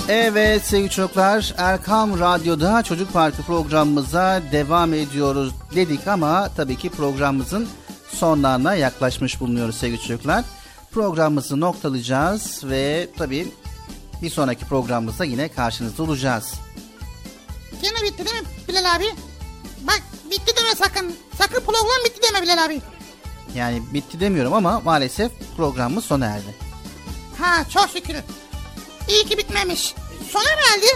Evet sevgili çocuklar, Erkam Radyo'da Çocuk Parkı programımıza devam ediyoruz dedik ama tabii ki programımızın sonlarına yaklaşmış bulunuyoruz sevgili çocuklar. Programımızı noktalayacağız ve tabii bir sonraki programımızda yine karşınızda olacağız. Gene bitti değil mi Bilal abi? Bak bitti deme sakın. Sakın program bitti deme Bilal abi. Yani bitti demiyorum ama maalesef programımız sona erdi. Ha çok şükür. İyi ki bitmemiş. Sona mı erdi?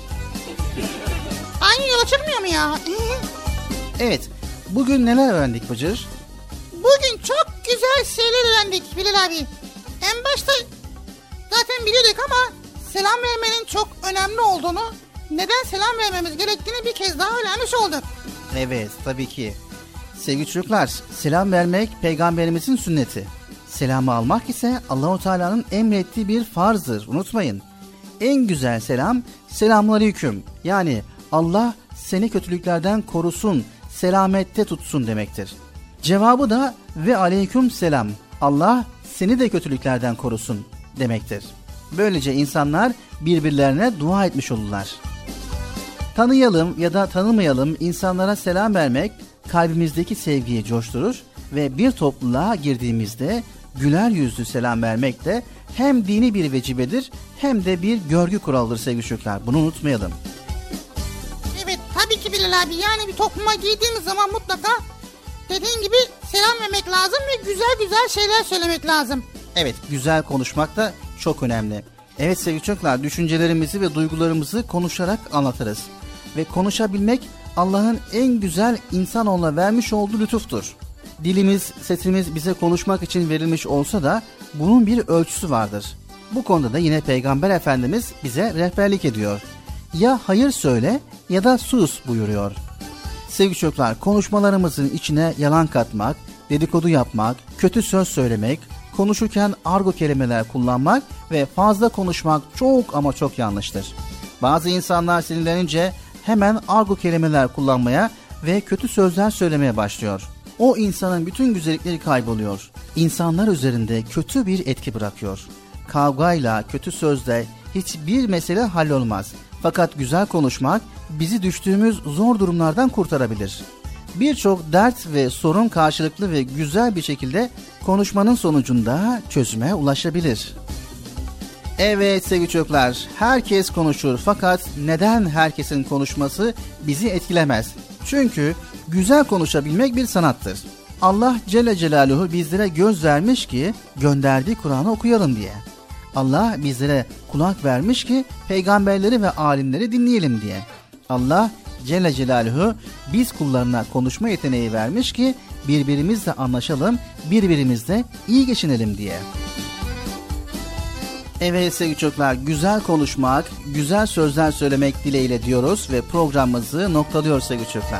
Aynı yola çıkmıyor mu ya? Evet. Bugün neler öğrendik Bıcır? Bugün çok güzel şeyler öğrendik Bilal abi. En başta zaten biliyorduk ama selam vermenin çok önemli olduğunu, neden selam vermemiz gerektiğini bir kez daha öğrenmiş olduk. Evet tabii ki. Sevgili çocuklar, selam vermek peygamberimizin sünneti. Selamı almak ise Allah-u Teala'nın emrettiği bir farzdır. Unutmayın. En güzel selam selamünaleyküm. Yani Allah seni kötülüklerden korusun, selamette tutsun demektir. Cevabı da ve aleyküm selam. Allah seni de kötülüklerden korusun demektir. Böylece insanlar birbirlerine dua etmiş olurlar. Tanıyalım ya da tanımayalım, insanlara selam vermek kalbimizdeki sevgiyi coşturur ve bir topluluğa girdiğimizde güler yüzlü selam vermek de hem dini bir vecibedir hem de bir görgü kuralıdır sevgili çocuklar. Bunu unutmayalım. Evet tabii ki Bilal abi, yani bir topluma girdiğimiz zaman mutlaka dediğin gibi selam vermek lazım ve güzel güzel şeyler söylemek lazım. Evet, güzel konuşmak da çok önemli. Evet sevgili çocuklar, düşüncelerimizi ve duygularımızı konuşarak anlatırız. Ve konuşabilmek Allah'ın en güzel insanoğluna vermiş olduğu lütuftur. Dilimiz, sesimiz bize konuşmak için verilmiş olsa da bunun bir ölçüsü vardır. Bu konuda da yine Peygamber Efendimiz bize rehberlik ediyor. Ya hayır söyle ya da sus buyuruyor. Sevgili çocuklar, konuşmalarımızın içine yalan katmak, dedikodu yapmak, kötü söz söylemek, konuşurken argo kelimeler kullanmak ve fazla konuşmak çok ama çok yanlıştır. Bazı insanlar sinirlenince hemen argo kelimeler kullanmaya ve kötü sözler söylemeye başlıyor. O insanın bütün güzellikleri kayboluyor. İnsanlar üzerinde kötü bir etki bırakıyor. Kavgayla, kötü sözle hiçbir mesele hallolmaz. Fakat güzel konuşmak bizi düştüğümüz zor durumlardan kurtarabilir. Birçok dert ve sorun karşılıklı ve güzel bir şekilde konuşmanın sonucunda çözüme ulaşabilir. Evet sevgili çocuklar, herkes konuşur fakat neden herkesin konuşması bizi etkilemez? Çünkü güzel konuşabilmek bir sanattır. Allah Celle Celaluhu bizlere göz vermiş ki gönderdiği Kur'an'ı okuyalım diye. Allah bizlere kulak vermiş ki peygamberleri ve alimleri dinleyelim diye. Allah Celle Celaluhu biz kullarına konuşma yeteneği vermiş ki birbirimizle anlaşalım, birbirimizle iyi geçinelim diye. Evet sevgili çocuklar, güzel konuşmak, güzel sözler söylemek dileğiyle diyoruz ve programımızı noktalıyoruz sevgili çocuklar.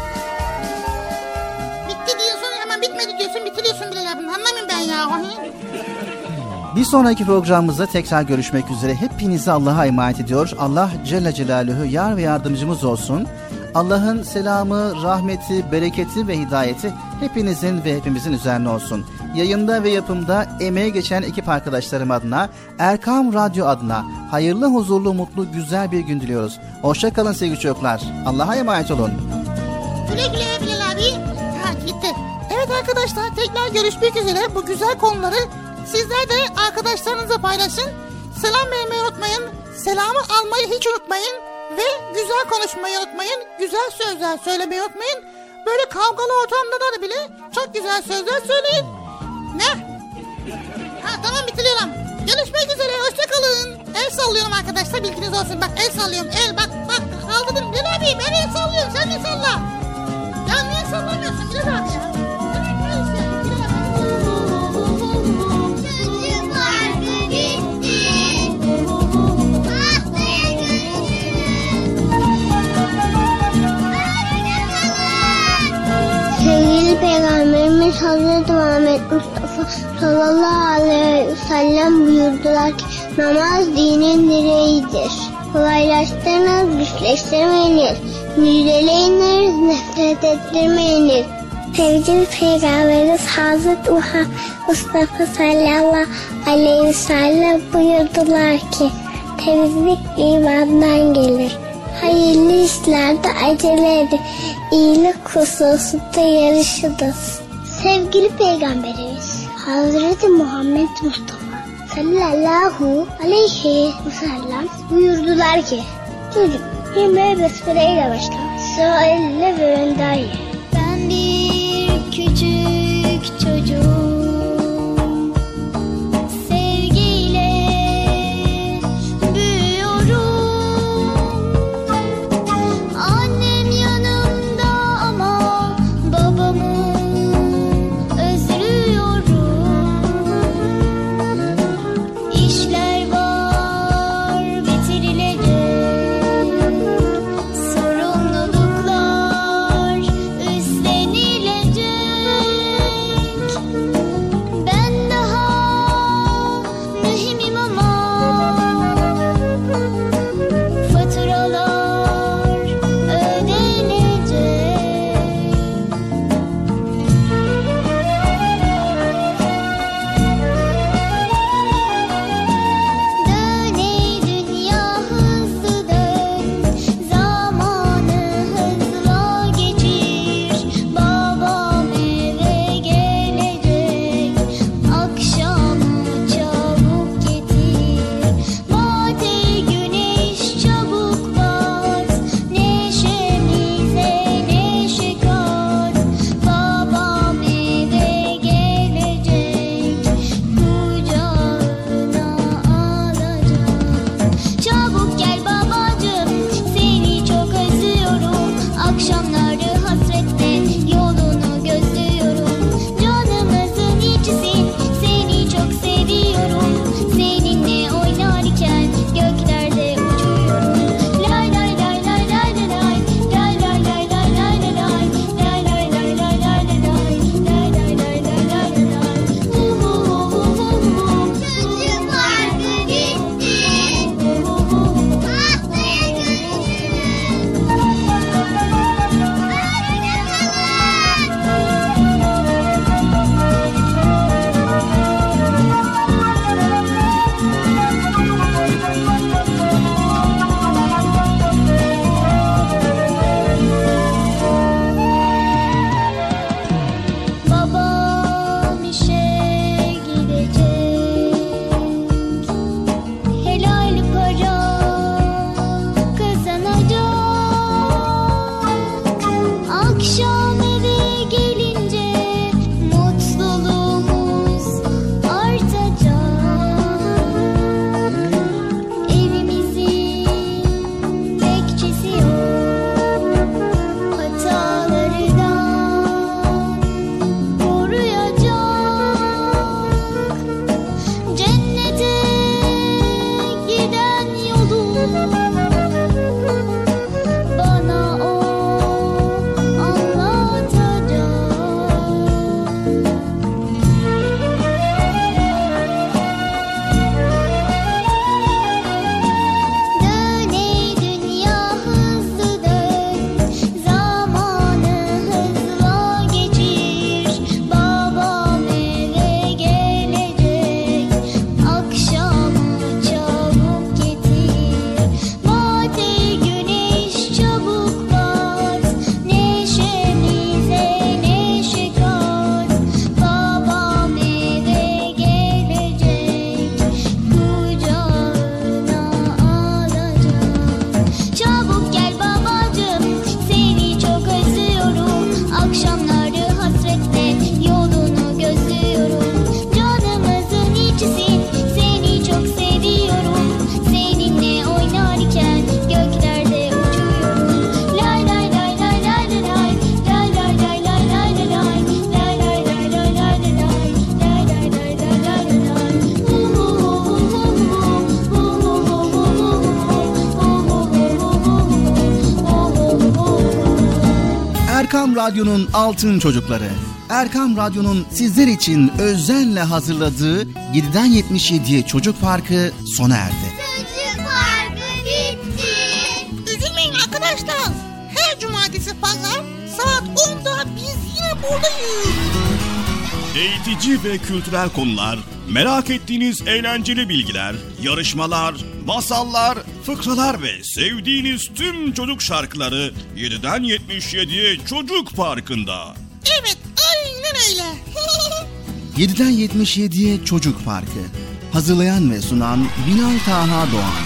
Bitti diyorsun hemen bitmedi diyorsun, bitiriyorsun Bilal abim, anlamıyorum ben ya. Bir sonraki programımızda tekrar görüşmek üzere. Hepinizi Allah'a emanet ediyor. Allah Celle Celaluhu yar ve yardımcımız olsun. Allah'ın selamı, rahmeti, bereketi ve hidayeti hepinizin ve hepimizin üzerine olsun. Yayında ve yapımda emeği geçen ekip arkadaşlarım adına, Erkam Radyo adına hayırlı, huzurlu, mutlu, güzel bir gün diliyoruz. Hoşça kalın sevgili çocuklar. Allah'a emanet olun. Güle güle Bilal abi. Ha gitti. Evet arkadaşlar, tekrar görüşmek üzere. Bu güzel konuları sizler de arkadaşlarınızla paylaşın. Selam vermeyi unutmayın. Selamı almayı hiç unutmayın. Ve güzel konuşmayı unutmayın. Güzel sözler söylemeyi unutmayın. Böyle kavgalı ortamda da bile çok güzel sözler söyleyin. Ne? Ha tamam, bitiriyorum. Görüşmek üzere, hoşçakalın. El sallıyorum arkadaşlar, bilginiz olsun. Bak el sallıyorum, el bak kaldırdım. Bilal abi ben el sallıyorum, sen de salla. Ya niye sallamıyorsun Bilal abi ya? Sevgili Peygamberimiz Hazreti Muhammed Mustafa sallallahu aleyhi ve sellem buyurdular ki namaz dinin direğidir. Kolaylaştırınız, güçleştirmeyiniz, müjdeleyiniz, nefret ettirmeyiniz. Sevgili Peygamberimiz Hazreti Muhammed Mustafa sallallahu aleyhi ve sellem buyurdular ki Temizlik imandan gelir. Hayırlı işlerde acele edin. İyilik hususunda yarışınız. Sevgili Peygamberimiz Hazreti Muhammed Mustafa sallallahu aleyhi ve sellem buyurdular ki, çocuk yemeğe besmele ile başla, sıra elle ve önden ye. Ben bir küçük çocuğum, sevgiyle büyüyorum. Annem yanımda ama babamı özlüyorum. İşler var bitirilecek, sorumluluklar üstlenilecek. Ben daha mühimim ama faturalar ödenecek. Dön ey dünya hızlı dön, zamanı hızla geçir. Babam eve gelecek, akşamı çabuk getir. Bate güneş çabuk bat, neşemize neşe kat. Babam eve gelecek, kucağına alacak. Çabuk gel babacığım, seni çok özlüyorum. Akşamları hasretle yolunu gözlüyorum. Canımızın içisin, seni çok seviyorum. Seninle oynarken göklerde uçuyorum. Lay lay lay lay lay lay lay, lay lay lay lay lay lay lay, lay lay lay lay lay lay lay, lay lay lay lay lay lay lay. Çocuk parkı bitti. Haftaya Babam işe gidecek, helal para kazanacak. Akşam eve gelince mutluluğumuz artacak. Evimizin bekçisi o, hatalardan koruyacak. Cennete giden yolu bana o anlatacak. Dön ey dünya hızlı dön, zamanı hızla geçir. Babam eve gelecek, akşamı çabuk getir. Bate güneş çabuk bat, neşemize neşe kat. Babam eve gelecek, kucağına alacak. Çabuk gel babacığım, seni çok özlüyorum. Akşamları hasretle yolunu gözlüyorum. Canımızın içisin, seni çok seviyorum. Seninle oynarken göklerde uçuyorum. Lay lay lay lay lay lay lay, lay lay lay lay lay lay lay, lay lay lay lay lay lay lay, lay lay lay lay lay lay lay. Erkam Radyo'nun Altın Çocukları. Erkam Radyo'nun sizler için özenle hazırladığı 7'den 77'ye Çocuk Parkı sona erdi. Çocuk parkı bitti. Üzülmeyin arkadaşlar. Her cumartesi pazar saat 10'da biz yine buradayız. Eğitici ve kültürel konular, merak ettiğiniz eğlenceli bilgiler, yarışmalar, masallar, fıkralar ve sevdiğiniz tüm çocuk şarkıları 7'den 77'ye Çocuk Parkı'nda. Evet, aynen öyle. 7'den 77'ye Çocuk Parkı. Hazırlayan ve sunan Binal Taha Doğan.